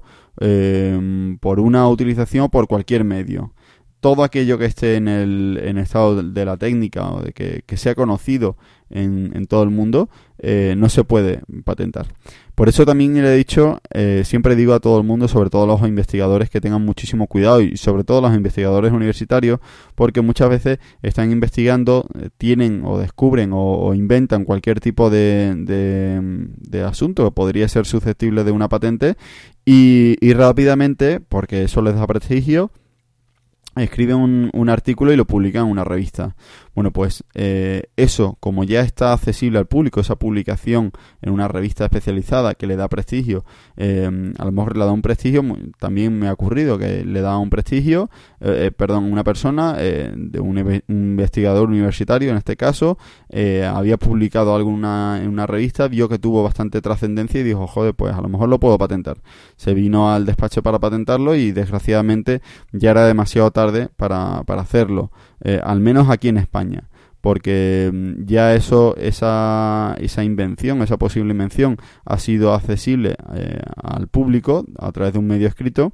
eh, por una utilización o por cualquier medio. Todo aquello que esté en el, en el estado de, de la técnica o de que, que sea conocido en, en todo el mundo, eh, no se puede patentar. Por eso también le he dicho, eh, siempre digo a todo el mundo, sobre todo a los investigadores, que tengan muchísimo cuidado y sobre todo los investigadores universitarios, porque muchas veces están investigando, eh, tienen o descubren o, o inventan cualquier tipo de, de, de asunto que podría ser susceptible de una patente y, y rápidamente, porque eso les da prestigio, escriben un, un artículo y lo publican en una revista. Bueno, pues eh, eso, como ya está accesible al público, esa publicación en una revista especializada que le da prestigio, eh, a lo mejor le da un prestigio, también me ha ocurrido que le da un prestigio, eh, perdón, una persona, eh, de un, un investigador universitario en este caso, eh, había publicado algo en una, en una revista, vio que tuvo bastante trascendencia y dijo, joder, pues a lo mejor lo puedo patentar. Se vino al despacho para patentarlo y desgraciadamente ya era demasiado tarde para, para hacerlo, eh, al menos aquí en España. Porque ya eso, esa, esa invención, esa posible invención ha sido accesible eh, al público a través de un medio escrito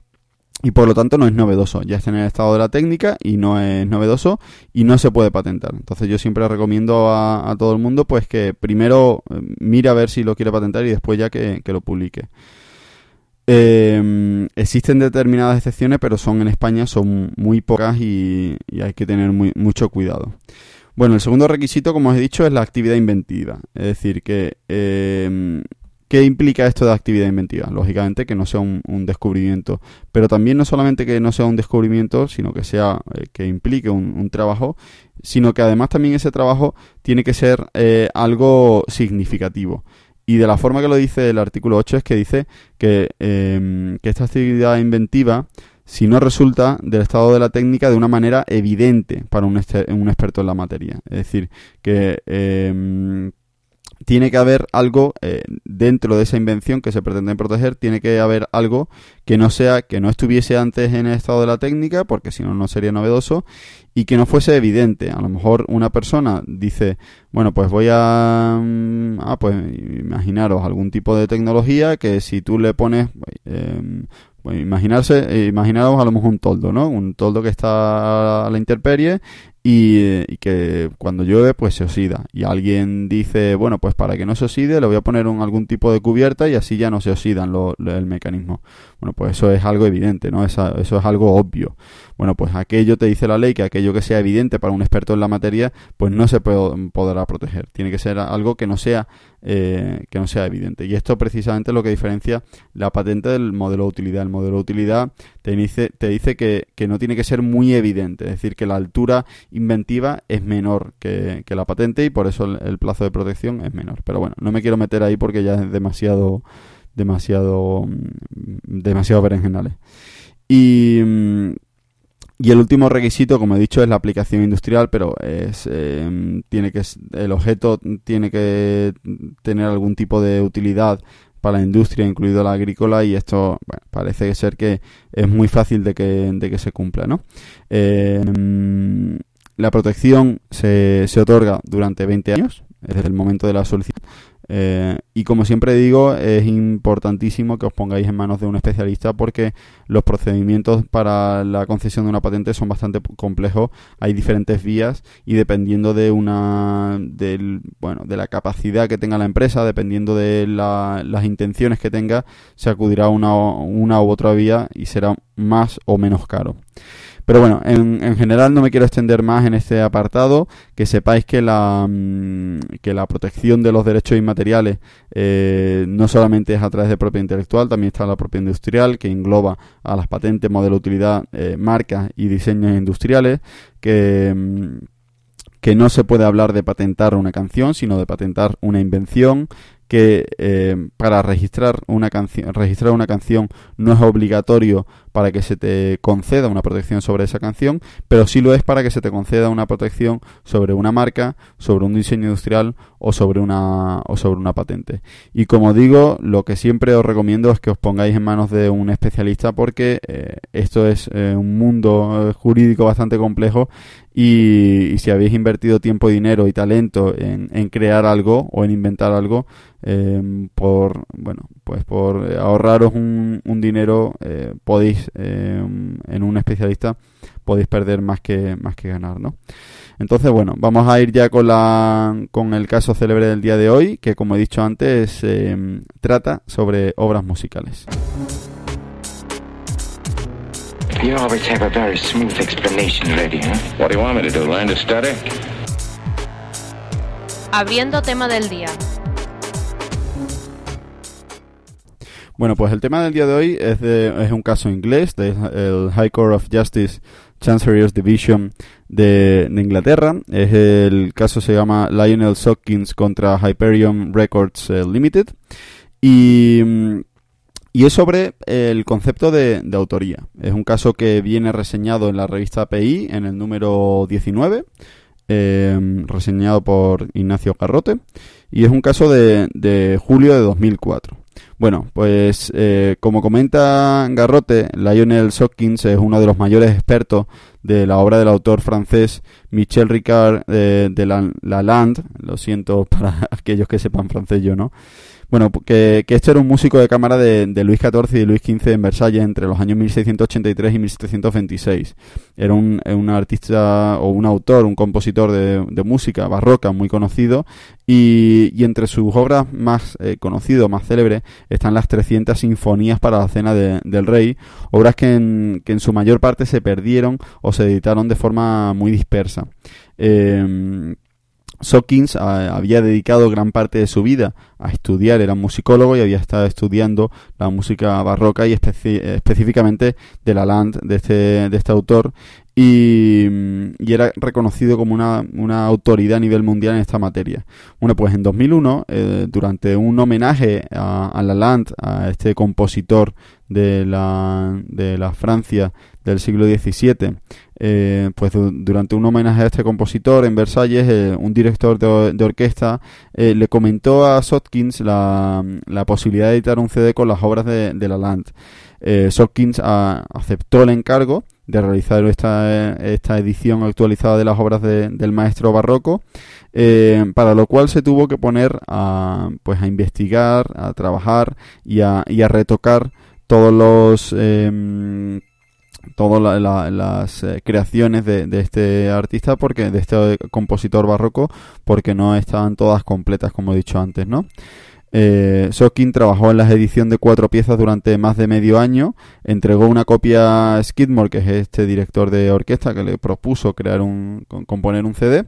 y por lo tanto no es novedoso. Ya está en el estado de la técnica y no es novedoso y no se puede patentar. Entonces yo siempre recomiendo a, a todo el mundo pues que primero eh, mire a ver si lo quiere patentar y después ya que, que lo publique. Eh, existen determinadas excepciones, pero son en España son muy pocas y, y hay que tener muy, mucho cuidado. Bueno, el segundo requisito, como os he dicho, es la actividad inventiva. Es decir, que eh, ¿qué implica esto de actividad inventiva? Lógicamente que no sea un, un descubrimiento, pero también no solamente que no sea un descubrimiento, sino que sea eh, que implique un, un trabajo, sino que además también ese trabajo tiene que ser eh, algo significativo. Y de la forma que lo dice el artículo ocho es que dice que, eh, que esta actividad inventiva, si no resulta del estado de la técnica de una manera evidente para un, este, un experto en la materia. Es decir, que eh, tiene que haber algo eh, dentro de esa invención que se pretende proteger, tiene que haber algo que no sea, que no estuviese antes en el estado de la técnica, porque si no, no sería novedoso, y que no fuese evidente. A lo mejor una persona dice, bueno, pues voy a, ah, pues imaginaros algún tipo de tecnología que si tú le pones, eh, pues imaginarse, imaginaros a lo mejor un toldo, ¿no? Un toldo que está a la intemperie y, y que cuando llueve pues se oxida. Y alguien dice, bueno, pues para que no se oxide le voy a poner un, algún tipo de cubierta y así ya no se oxidan lo, lo, el mecanismo. Bueno, pues eso es algo evidente, ¿no? Esa, eso es algo obvio. Bueno, pues aquello te dice la ley que aquello que sea evidente para un experto en la materia, pues no se puede, podrá proteger. Tiene que ser algo que no sea eh, que no sea evidente. Y esto precisamente es lo que diferencia la patente del modelo de utilidad. El modelo de utilidad te dice, te dice que, que no tiene que ser muy evidente, es decir, que la altura inventiva es menor que, que la patente y por eso el, el plazo de protección es menor. Pero bueno, no me quiero meter ahí porque ya es demasiado demasiado demasiado berenjenales. Y Y el último requisito, como he dicho, es la aplicación industrial, pero es eh, tiene que el objeto tiene que tener algún tipo de utilidad para la industria, incluido la agrícola, y esto bueno, parece ser que es muy fácil de que, de que se cumpla, ¿no? Eh, la protección se, se otorga durante veinte años, desde el momento de la solicitud. Eh, y como siempre digo, es importantísimo que os pongáis en manos de un especialista porque los procedimientos para la concesión de una patente son bastante complejos. Hay diferentes vías y dependiendo de una del, bueno, de la capacidad que tenga la empresa, dependiendo de la, las intenciones que tenga, se acudirá a una, una u otra vía y será más o menos caro. Pero bueno, en, en general no me quiero extender más en este apartado, que sepáis que la, que la protección de los derechos inmateriales eh, no solamente es a través de propiedad intelectual, también está la propiedad industrial, que engloba a las patentes, modelo de utilidad, eh, marcas y diseños industriales, que... que no se puede hablar de patentar una canción, sino de patentar una invención, que eh, para registrar una canción registrar una canción no es obligatorio para que se te conceda una protección sobre esa canción, pero sí lo es para que se te conceda una protección sobre una marca, sobre un diseño industrial o sobre una o sobre una patente. Y como digo, lo que siempre os recomiendo es que os pongáis en manos de un especialista, porque eh, esto es eh, un mundo jurídico bastante complejo, y, y si habéis invertido tiempo, dinero y talento en, en crear algo o en inventar algo, eh, por bueno pues por ahorraros un, un dinero, eh, podéis eh, en un especialista podéis perder más que más que ganar, ¿no? Entonces, bueno, vamos a ir ya con la con el caso célebre del día de hoy, que como he dicho antes, eh, trata sobre obras musicales. You always have a very smooth explanation ready, huh? What do you want me to do, learn to study? Abriendo tema del día. Bueno, pues el tema del día de hoy es, de, es un caso inglés del High Court of Justice Chancery's Division de, de Inglaterra. Es el caso se llama Lionel Sawkins contra Hyperion Records eh, Limited, y, y es sobre el concepto de, de autoría. Es un caso que viene reseñado en la revista P I en el número diecinueve, eh, reseñado por Ignacio Garrote, y es un caso de, de julio de dos mil cuatro. Bueno, pues eh, como comenta Garrote, Lionel Sawkins es uno de los mayores expertos de la obra del autor francés Michel Ricard eh, de la, Lalande. Lo siento para aquellos que sepan francés, yo no. Bueno, que, que este era un músico de cámara de, de Luis catorce y de Luis quince en Versalles entre los años mil seiscientos ochenta y tres y mil setecientos veintiséis. Era un, un artista o un autor, un compositor de, de música barroca muy conocido, y, y entre sus obras más eh, conocidas, más célebres, están las trescientas sinfonías para la cena de, del rey, obras que en, que en su mayor parte se perdieron o se editaron de forma muy dispersa. Eh, Sawkins a, había dedicado gran parte de su vida a estudiar, era musicólogo y había estado estudiando la música barroca y especi- específicamente de Lalande, de este, de este autor, y, y era reconocido como una, una autoridad a nivel mundial en esta materia. Bueno, pues en dos mil uno, eh, durante un homenaje a, a Lalande, a este compositor de la, de la Francia del siglo diecisiete, eh, pues du- durante un homenaje a este compositor en Versalles, eh, un director de, de orquesta eh, le comentó a Sawkins la, la posibilidad de editar un C D con las obras de, de Lalande. Eh, Sawkins a, aceptó el encargo de realizar esta, esta edición actualizada de las obras de, del maestro barroco, eh, para lo cual se tuvo que poner a, pues a investigar, a trabajar y a, y a retocar todos los eh, todas la, la, las eh, creaciones de, de este artista, porque de este compositor barroco, porque no estaban todas completas, como he dicho antes, ¿no? Eh, Sawkins trabajó en la edición de cuatro piezas durante más de medio año, entregó una copia a Skidmore, que es este director de orquesta que le propuso crear un componer un C D,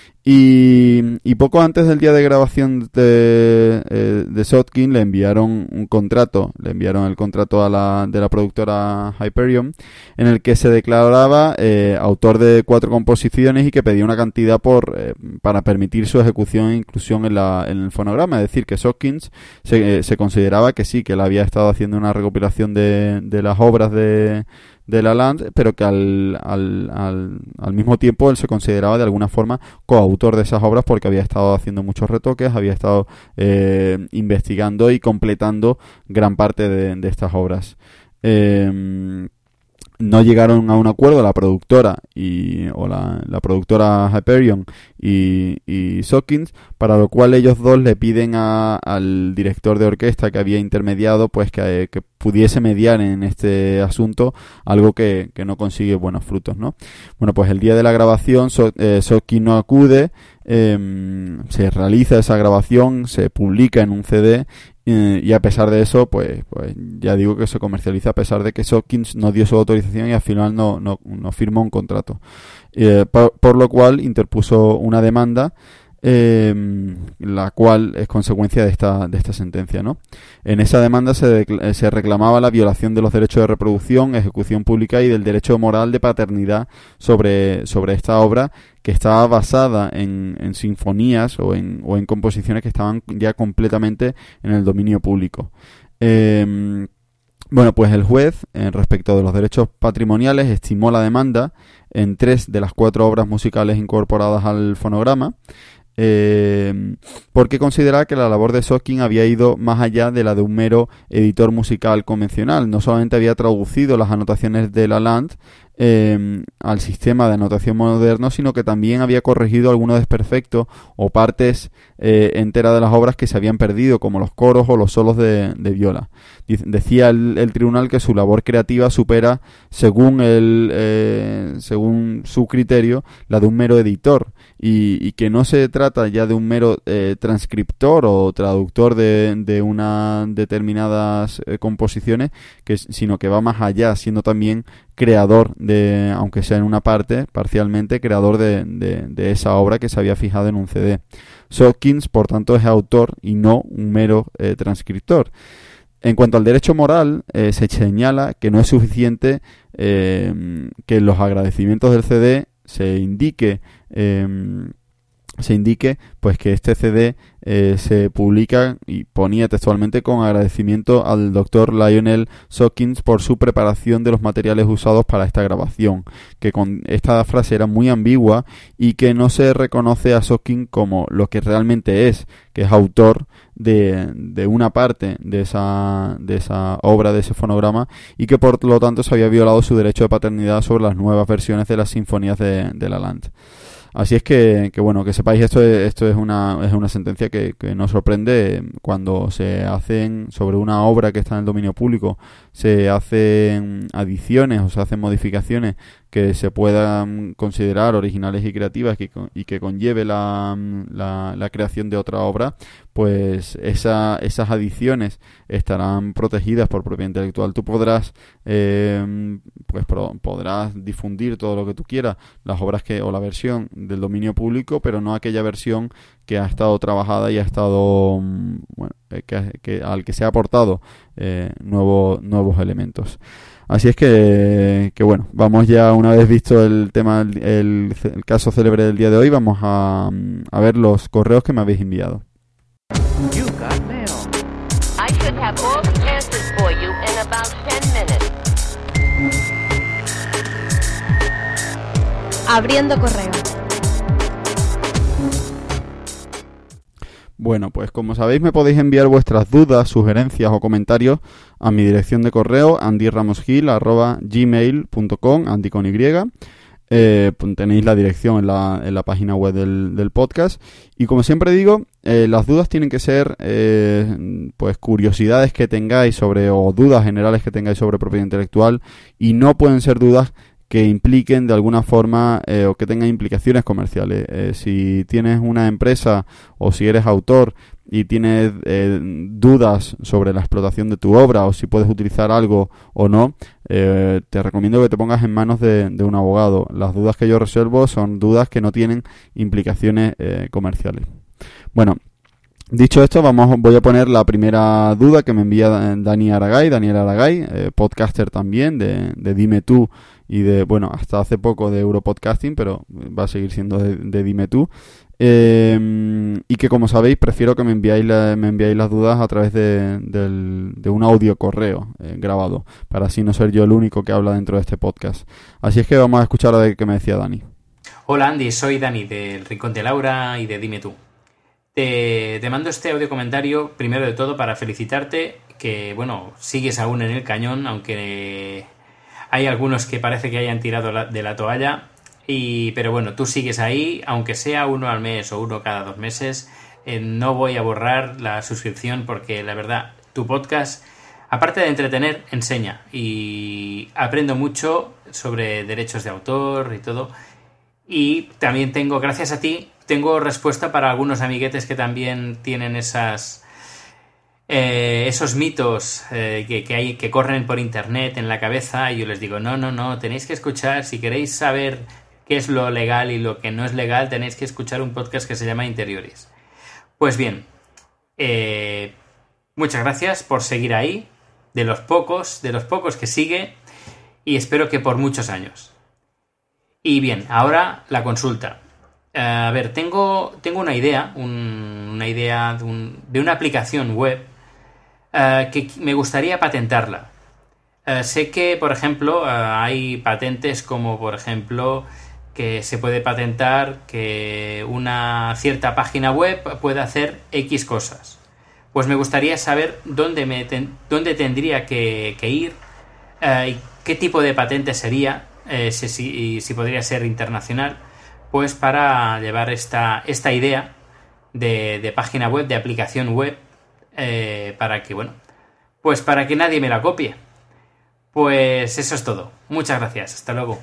y, y poco antes del día de grabación de, eh, de Sawkins le enviaron un contrato, le enviaron el contrato a la, de la productora Hyperion, en el que se declaraba eh, autor de cuatro composiciones y que pedía una cantidad por eh, para permitir su ejecución e inclusión en, la, en el fonograma. Es decir, que Sawkins se, eh, se consideraba que sí, que él había estado haciendo una recopilación de, de las obras de de Lalande, pero que al, al, al, al mismo tiempo él se consideraba de alguna forma coautor de esas obras, porque había estado haciendo muchos retoques, había estado eh, investigando y completando gran parte de, de estas obras. Eh, no llegaron a un acuerdo la productora y o la, la productora Hyperion y, y Sawkins, para lo cual ellos dos le piden a, al director de orquesta que había intermediado, pues que, que pudiese mediar en este asunto, algo que, que no consigue buenos frutos, ¿no? Bueno, pues el día de la grabación so, eh, Sawkins no acude, eh, se realiza esa grabación, se publica en un C D, eh, y a pesar de eso, pues, pues ya digo que se comercializa a pesar de que Sockins no dio su autorización y al final no, no, no firmó un contrato. Eh, por, por lo cual interpuso una demanda, Eh, la cual es consecuencia de esta de esta sentencia, ¿no? En esa demanda se, se reclamaba la violación de los derechos de reproducción, ejecución pública y del derecho moral de paternidad sobre, sobre esta obra, que estaba basada en, en sinfonías o en, o en composiciones que estaban ya completamente en el dominio público. Eh, Bueno, pues el juez, eh, respecto de los derechos patrimoniales, estimó la demanda en tres de las cuatro obras musicales incorporadas al fonograma, eh, porque consideraba que la labor de Sokkin había ido más allá de la de un mero editor musical convencional. No solamente había traducido las anotaciones de Lalande eh, al sistema de anotación moderno, sino que también había corregido algunos desperfectos o partes eh, enteras de las obras que se habían perdido, como los coros o los solos de, de viola. Decía el, el tribunal que su labor creativa supera, según el eh, según su criterio, la de un mero editor, y, y que no se trata ya de un mero eh, transcriptor o traductor de, de unas determinadas eh, composiciones, que, sino que va más allá, siendo también creador de, aunque sea en una parte, parcialmente, creador de, de, de esa obra que se había fijado en un C D. Sockins, por tanto, es autor y no un mero eh, transcriptor. En cuanto al derecho moral, eh, se señala que no es suficiente eh, que en los agradecimientos del C D se indique eh, se indique pues que este C D eh, se publica, y ponía textualmente, con agradecimiento al doctor Lionel Sockins por su preparación de los materiales usados para esta grabación, que con esta frase era muy ambigua y que no se reconoce a Sockins como lo que realmente es, que es autor de, de una parte de esa, de esa obra, de ese fonograma, y que por lo tanto se había violado su derecho de paternidad sobre las nuevas versiones de las sinfonías de, de Lalande. Así es que, que bueno, que sepáis, esto es, esto es una es una sentencia que, que nos sorprende cuando se hacen sobre una obra que está en el dominio público, se hacen adiciones o se hacen modificaciones que se puedan considerar originales y creativas y que, y que conlleve la, la, la creación de otra obra, pues esa, esas adiciones estarán protegidas por propiedad intelectual. Tú podrás eh, pues pro, podrás difundir todo lo que tú quieras, las obras que o la versión del dominio público, pero no aquella versión que ha estado trabajada y ha estado bueno, que, que al que se ha aportado eh, nuevos nuevos elementos. Así es que, que bueno, vamos ya, una vez visto el tema, el, el, el caso célebre del día de hoy, vamos a, a ver los correos que me habéis enviado. You got mail. I should have all the answers for you in about ten minutes. Abriendo correo. Bueno, pues como sabéis, me podéis enviar vuestras dudas, sugerencias o comentarios a mi dirección de correo andyramosgil arroba gmail punto com, Andy con Y. Eh, tenéis la dirección en la, en la página web del, del podcast. Y como siempre digo, eh, las dudas tienen que ser eh, pues curiosidades que tengáis sobre, o dudas generales que tengáis sobre propiedad intelectual, y no pueden ser dudas que impliquen de alguna forma eh, o que tengan implicaciones comerciales. Eh, si tienes una empresa o si eres autor y tienes eh, dudas sobre la explotación de tu obra, o si puedes utilizar algo o no, eh, te recomiendo que te pongas en manos de, de un abogado. Las dudas que yo resuelvo son dudas que no tienen implicaciones eh, comerciales. Bueno, dicho esto, vamos, voy a poner la primera duda que me envía Dani Aragay, Daniel Aragay, eh, podcaster también de, de Dime Tú y de, bueno, hasta hace poco de Europodcasting, pero va a seguir siendo de, de Dime Tú. Eh, y que, como sabéis, prefiero que me enviáis, la, me enviáis las dudas a través de, de, de un audio correo eh, grabado, para así no ser yo el único que habla dentro de este podcast. Así es que vamos a escuchar a ver qué me decía Dani. Hola Andy, soy Dani del Rincón de Laura y de Dime Tú. Te, te mando este audio comentario, primero de todo, para felicitarte, que, bueno, sigues aún en el cañón, aunque hay algunos que parece que hayan tirado la, de la toalla, y, pero bueno, tú sigues ahí, aunque sea uno al mes o uno cada dos meses. Eh, no voy a borrar la suscripción, porque la verdad, tu podcast, aparte de entretener, enseña, y aprendo mucho sobre derechos de autor y todo. Y también tengo, gracias a ti, tengo respuesta para algunos amiguetes que también tienen esas eh, esos mitos eh, que, que hay que corren por internet en la cabeza, y yo les digo, no, no, no, tenéis que escuchar, si queréis saber qué es lo legal y lo que no es legal, tenéis que escuchar un podcast que se llama Interioris. Pues bien, eh, muchas gracias por seguir ahí, de los pocos, de los pocos que sigue, y espero que por muchos años. Y bien, ahora la consulta. Uh, a ver, tengo, tengo una idea, un, una idea de, un, de una aplicación web uh, que me gustaría patentarla. Uh, sé que, por ejemplo, uh, hay patentes como, por ejemplo, que se puede patentar que una cierta página web puede hacer X cosas. Pues me gustaría saber dónde, me ten, dónde tendría que, que ir uh, y qué tipo de patente sería. Eh, si, si, si podría ser internacional, pues para llevar esta, esta idea de, de página web, de aplicación web, eh, para que, bueno, pues para que nadie me la copie. Pues eso es todo. Muchas gracias. Hasta luego.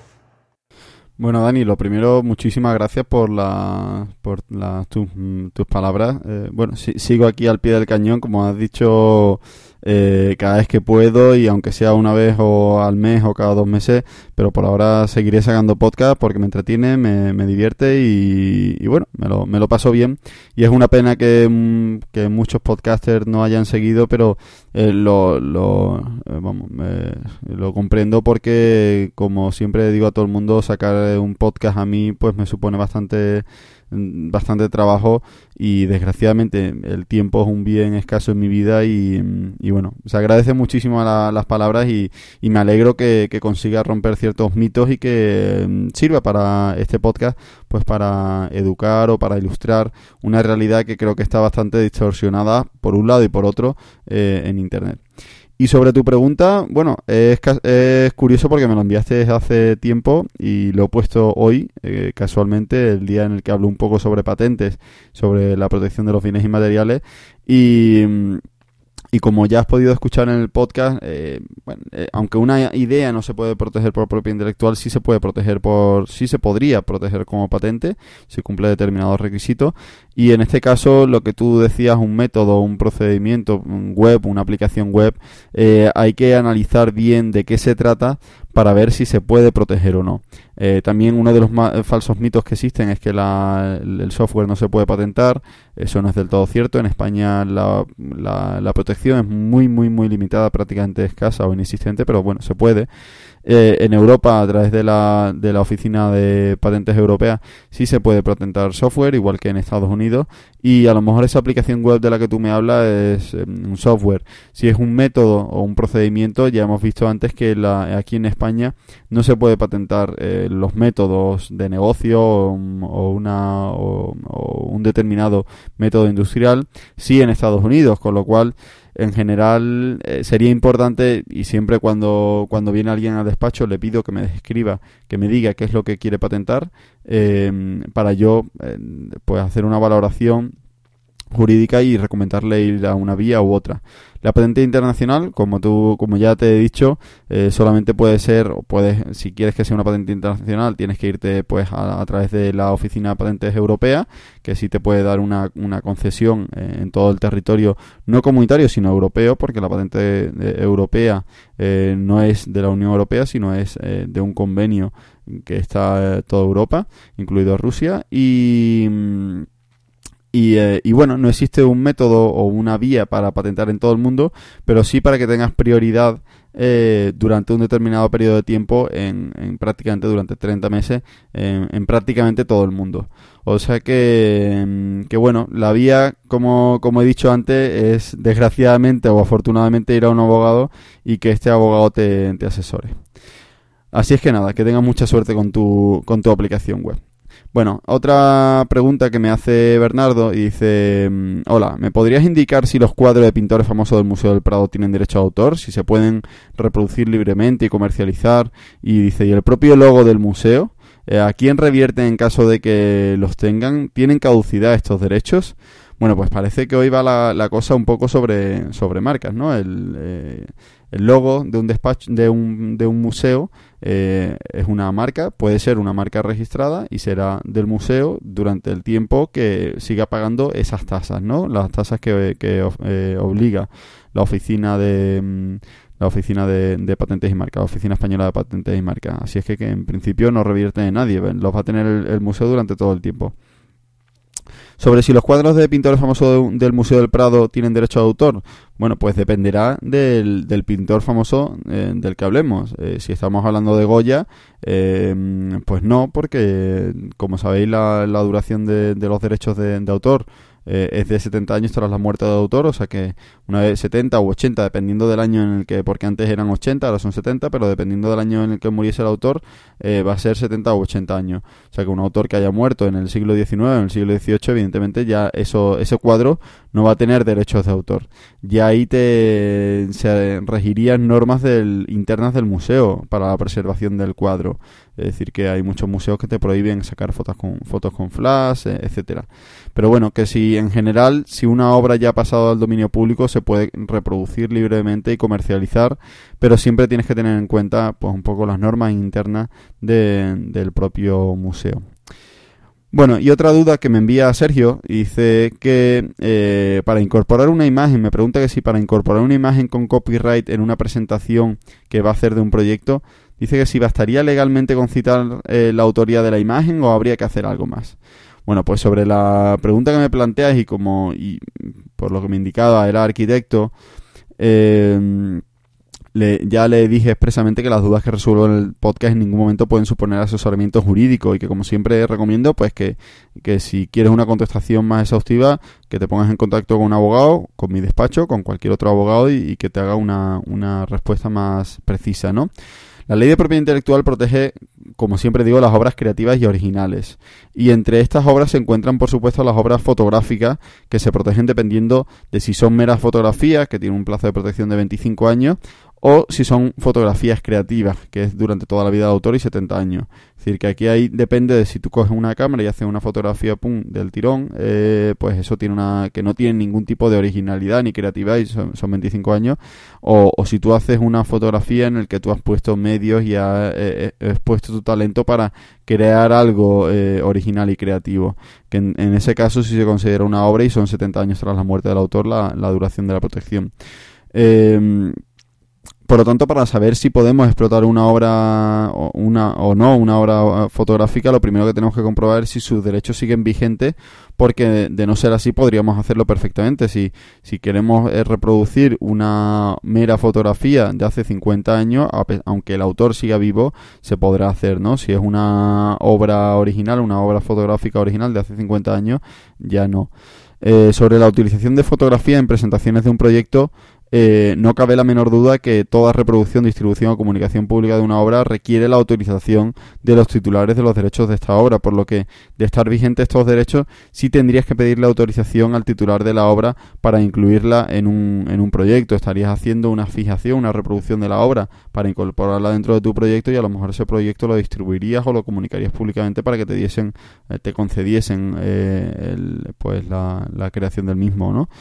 Bueno, Dani, lo primero, muchísimas gracias por la, por la, tus, tus palabras. Eh, bueno, si, sigo aquí al pie del cañón, como has dicho, eh, cada vez que puedo, y aunque sea una vez o al mes o cada dos meses, pero por ahora seguiré sacando podcast porque me entretiene, me, me divierte y, y bueno, me lo, me lo paso bien. Y es una pena que, que muchos podcasters no hayan seguido, pero eh, lo, lo, eh, vamos, me, lo comprendo porque, como siempre digo a todo el mundo, sacar un podcast a mí pues me supone bastante bastante trabajo, y desgraciadamente el tiempo es un bien escaso en mi vida, y, y bueno, se agradece muchísimo la, las palabras, y, y me alegro que, que consiga romper ciertos mitos y que sirva para este podcast pues para educar o para ilustrar una realidad que creo que está bastante distorsionada por un lado y por otro eh, en internet. Y sobre tu pregunta, bueno, es, es curioso porque me lo enviaste hace tiempo y lo he puesto hoy, eh, casualmente, el día en el que hablo un poco sobre patentes, sobre la protección de los bienes inmateriales. Y, y como ya has podido escuchar en el podcast, eh, bueno, eh, aunque una idea no se puede proteger por propiedad intelectual, sí se puede proteger por, sí se podría proteger como patente si cumple determinados requisitos. Y en este caso, lo que tú decías, un método, un procedimiento un web, una aplicación web, eh, hay que analizar bien de qué se trata para ver si se puede proteger o no. Eh, también uno de los más falsos mitos que existen es que la, el software no se puede patentar. Eso no es del todo cierto. En España la, la, la protección es muy, muy, muy limitada, prácticamente escasa o inexistente, pero bueno, se puede. Eh, en Europa, a través de la, de la Oficina de Patentes Europea, sí se puede patentar software, igual que en Estados Unidos, y a lo mejor esa aplicación web de la que tú me hablas es eh, un software. Si es un método o un procedimiento, ya hemos visto antes que la, aquí en España no se puede patentar eh, los métodos de negocio o, o, una, o, o un determinado método industrial, sí en Estados Unidos, con lo cual en general eh, sería importante, y siempre cuando, cuando viene alguien al despacho le pido que me describa, que me diga qué es lo que quiere patentar, eh, para yo eh, pues hacer una valoración jurídica y recomendarle ir a una vía u otra. La patente internacional, como tú, como ya te he dicho, eh, solamente puede ser, o puedes, si quieres que sea una patente internacional, tienes que irte pues a, a través de la Oficina de Patentes Europea, que sí te puede dar una, una concesión eh, en todo el territorio, no comunitario, sino europeo, porque la patente eh, europea eh, no es de la Unión Europea, sino es eh, de un convenio que está eh, toda Europa, incluido Rusia, y... Y, eh, y bueno, no existe un método o una vía para patentar en todo el mundo, pero sí para que tengas prioridad eh, durante un determinado periodo de tiempo, en, en prácticamente durante treinta meses, en, en prácticamente todo el mundo. O sea que, que bueno, la vía, como, como he dicho antes, es desgraciadamente o afortunadamente ir a un abogado y que este abogado te, te asesore. Así es que nada, que tengas mucha suerte con tu, con tu aplicación web. Bueno, otra pregunta que me hace Bernardo y dice: hola, ¿me podrías indicar si los cuadros de pintores famosos del Museo del Prado tienen derecho de autor? Si se pueden reproducir libremente y comercializar. Y dice, ¿y el propio logo del museo? Eh, ¿A quién revierten en caso de que los tengan? ¿Tienen caducidad estos derechos? Bueno, pues parece que hoy va la, la cosa un poco sobre, sobre marcas, ¿no? El, eh, el logo de un despacho, de un, de un museo eh, es una marca, puede ser una marca registrada y será del museo durante el tiempo que siga pagando esas tasas, ¿no? Las tasas que, que eh, obliga la oficina de... la oficina de, de patentes y marcas, la oficina española de patentes y marcas. Así es que, que en principio no revierte en nadie, los va a tener el, el museo durante todo el tiempo. Sobre si los cuadros de pintores famosos de, del Museo del Prado tienen derecho de autor, bueno, pues dependerá del, del pintor famoso eh, del que hablemos. Eh, si estamos hablando de Goya, eh, pues no, porque como sabéis la, la duración de, de los derechos de, de autor eh, es de setenta años tras la muerte del autor, o sea que una vez setenta u ochenta, dependiendo del año en el que, porque antes eran ochenta, ahora son setenta, pero dependiendo del año en el que muriese el autor, eh, va a ser setenta u ochenta años. O sea que un autor que haya muerto en el siglo diecinueve, en el siglo dieciocho, evidentemente ya eso, ese cuadro no va a tener derechos de autor. Ya ahí te se regirían normas del, internas del museo para la preservación del cuadro. Es decir, que hay muchos museos que te prohíben sacar fotos con fotos con flash, eh, etcétera. Pero bueno, que si en general, si una obra ya ha pasado al dominio público, se puede reproducir libremente y comercializar, pero siempre tienes que tener en cuenta pues un poco las normas internas de, del propio museo. Bueno, y otra duda que me envía Sergio, dice que eh, para incorporar una imagen, me pregunta que si para incorporar una imagen con copyright en una presentación que va a hacer de un proyecto, dice que si bastaría legalmente con citar eh, la autoría de la imagen o habría que hacer algo más. Bueno, pues sobre la pregunta que me planteas y como y por lo que me indicaba era arquitecto, eh, Le, ya le dije expresamente que las dudas que resuelvo en el podcast en ningún momento pueden suponer asesoramiento jurídico y que como siempre recomiendo pues que, que si quieres una contestación más exhaustiva que te pongas en contacto con un abogado, con mi despacho, con cualquier otro abogado y, y que te haga una, una respuesta más precisa, ¿no? La ley de propiedad intelectual protege, como siempre digo, las obras creativas y originales. Y entre estas obras se encuentran, por supuesto, las obras fotográficas, que se protegen dependiendo de si son meras fotografías, que tienen un plazo de protección de veinticinco años, o si son fotografías creativas, que es durante toda la vida del autor y setenta años. Es decir, que aquí ahí depende de si tú coges una cámara y haces una fotografía pum, del tirón, eh, pues eso tiene una que no tiene ningún tipo de originalidad ni creatividad y son, son veinticinco años. O, o si tú haces una fotografía en el que tú has puesto medios y has eh, eh, puesto tu talento para crear algo eh, original y creativo. Que en, en ese caso sí se considera una obra y son setenta años tras la muerte del autor la, la duración de la protección. Eh... Por lo tanto, para saber si podemos explotar una obra o, una, o no, una obra fotográfica, lo primero que tenemos que comprobar es si sus derechos siguen vigentes, porque de no ser así podríamos hacerlo perfectamente. Si, si queremos eh, reproducir una mera fotografía de hace cincuenta años, aunque el autor siga vivo, se podrá hacer, ¿no? Si es una obra original, una obra fotográfica original de hace cincuenta años, ya no. Eh, sobre la utilización de fotografía en presentaciones de un proyecto, Eh, no cabe la menor duda que toda reproducción, distribución o comunicación pública de una obra requiere la autorización de los titulares de los derechos de esta obra, por lo que de estar vigentes estos derechos sí tendrías que pedirle autorización al titular de la obra para incluirla en un, en un proyecto. Estarías haciendo una fijación, una reproducción de la obra para incorporarla dentro de tu proyecto y a lo mejor ese proyecto lo distribuirías o lo comunicarías públicamente para que te diesen, eh, te concediesen eh, el, pues la, la creación del mismo, ¿no?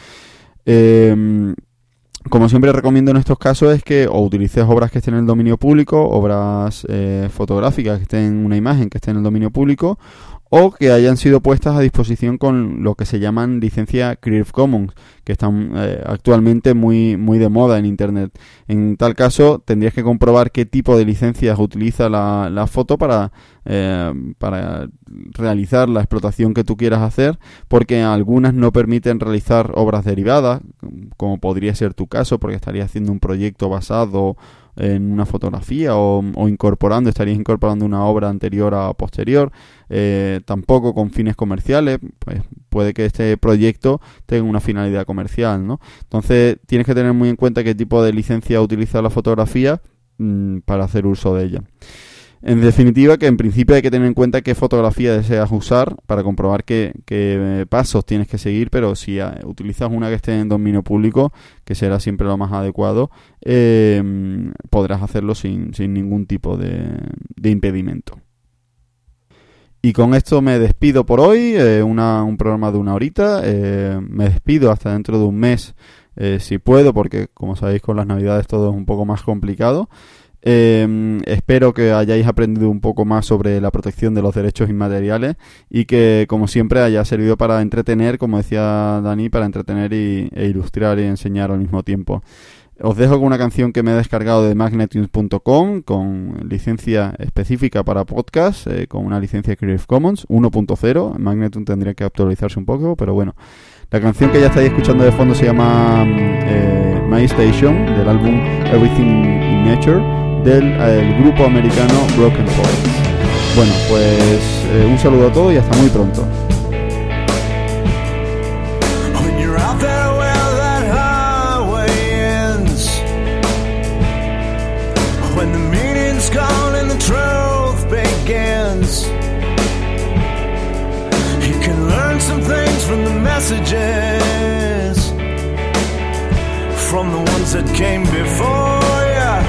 Eh, Como siempre recomiendo en estos casos es que o utilices obras que estén en el dominio público, obras eh, fotográficas que estén en una imagen que esté en el dominio público, o que hayan sido puestas a disposición con lo que se llaman licencia Creative Commons, que están eh, actualmente muy muy de moda en Internet. En tal caso, tendrías que comprobar qué tipo de licencias utiliza la, la foto para, eh, para realizar la explotación que tú quieras hacer, porque algunas no permiten realizar obras derivadas, como podría ser tu caso, porque estarías haciendo un proyecto basado en una fotografía o, o incorporando, estarías incorporando una obra anterior a posterior, eh, tampoco con fines comerciales, pues puede que este proyecto tenga una finalidad comercial, ¿no? Entonces tienes que tener muy en cuenta qué tipo de licencia utiliza la fotografía mmm, para hacer uso de ella. En definitiva, que en principio hay que tener en cuenta qué fotografía deseas usar para comprobar qué, qué pasos tienes que seguir, pero si uh, utilizas una que esté en dominio público, que será siempre lo más adecuado, eh, podrás hacerlo sin, sin ningún tipo de, de impedimento. Y con esto me despido por hoy, eh, una, un programa de una horita. Eh, me despido hasta dentro de un mes, eh, si puedo, porque como sabéis con las navidades todo es un poco más complicado. Eh, espero que hayáis aprendido un poco más sobre la protección de los derechos inmateriales y que, como siempre, haya servido para entretener, como decía Dani, para entretener y, e ilustrar y enseñar al mismo tiempo. Os dejo con una canción que me he descargado de magnetune punto com con licencia específica para podcast, eh, con una licencia Creative Commons uno punto cero. Magnetune tendría que actualizarse un poco, pero bueno. La canción que ya estáis escuchando de fondo se llama eh, My Station, del álbum Everything in Nature, del el grupo americano Broken Poets. Bueno, pues eh, un saludo a todos y hasta muy pronto. When the meaning's gone and the truth begins, you can learn some things from the messages, from the ones that came before you.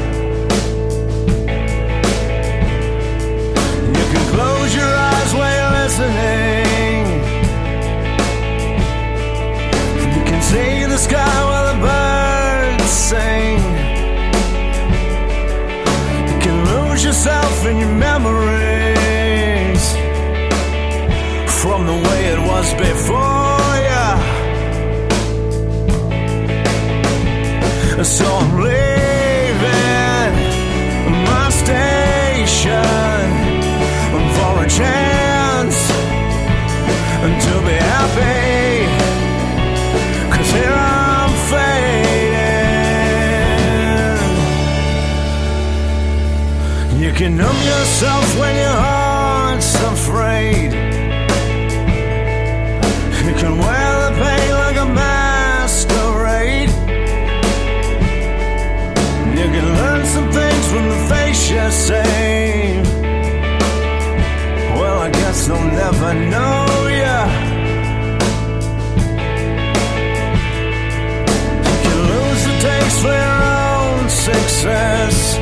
You can close your eyes while you're listening. You can see the sky while the birds sing. Yourself in your memories from the way it was before you. So I'm leaving my station for a chance to be happy, 'cause here I'm fading. You can numb yourself when your heart's afraid. You can wear the pain like a masquerade. You can learn some things from the face you save. Well, I guess they'll never know ya. You can lose the taste for your own success.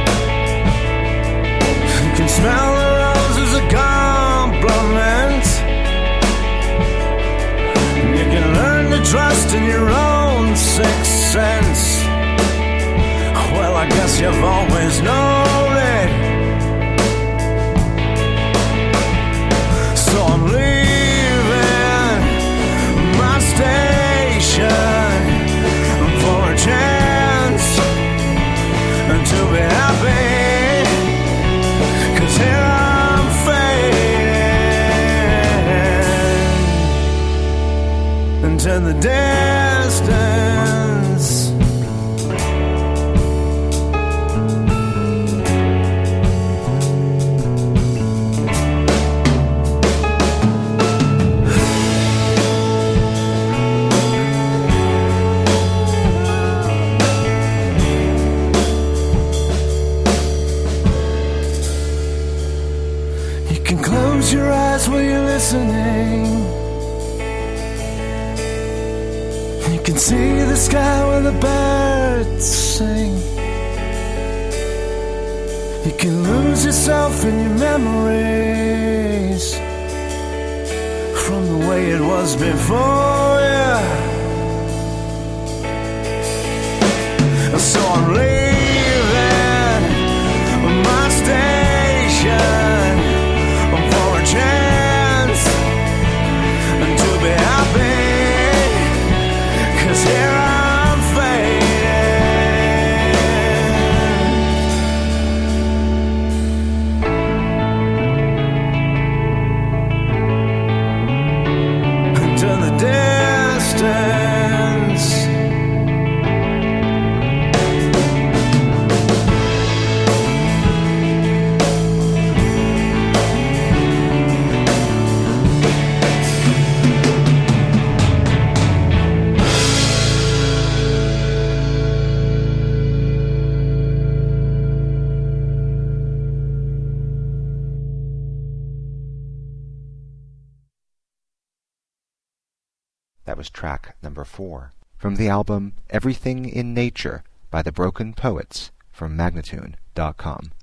You can smell the rose as a compliment. You can learn to trust in your own sixth sense. Well, I guess you've always known it. So I'm leaving my station for a chance to be happy. Here I'm fading into the distance. Close your eyes while you're listening. You can see the sky where the birds sing. You can lose yourself in your memories from the way it was before you. So I'm leaving my station for a chance to be happy, 'cause here I'm fading into the distance. That was track number four from the album Everything in Nature by the Broken Poets from magnetune dot com.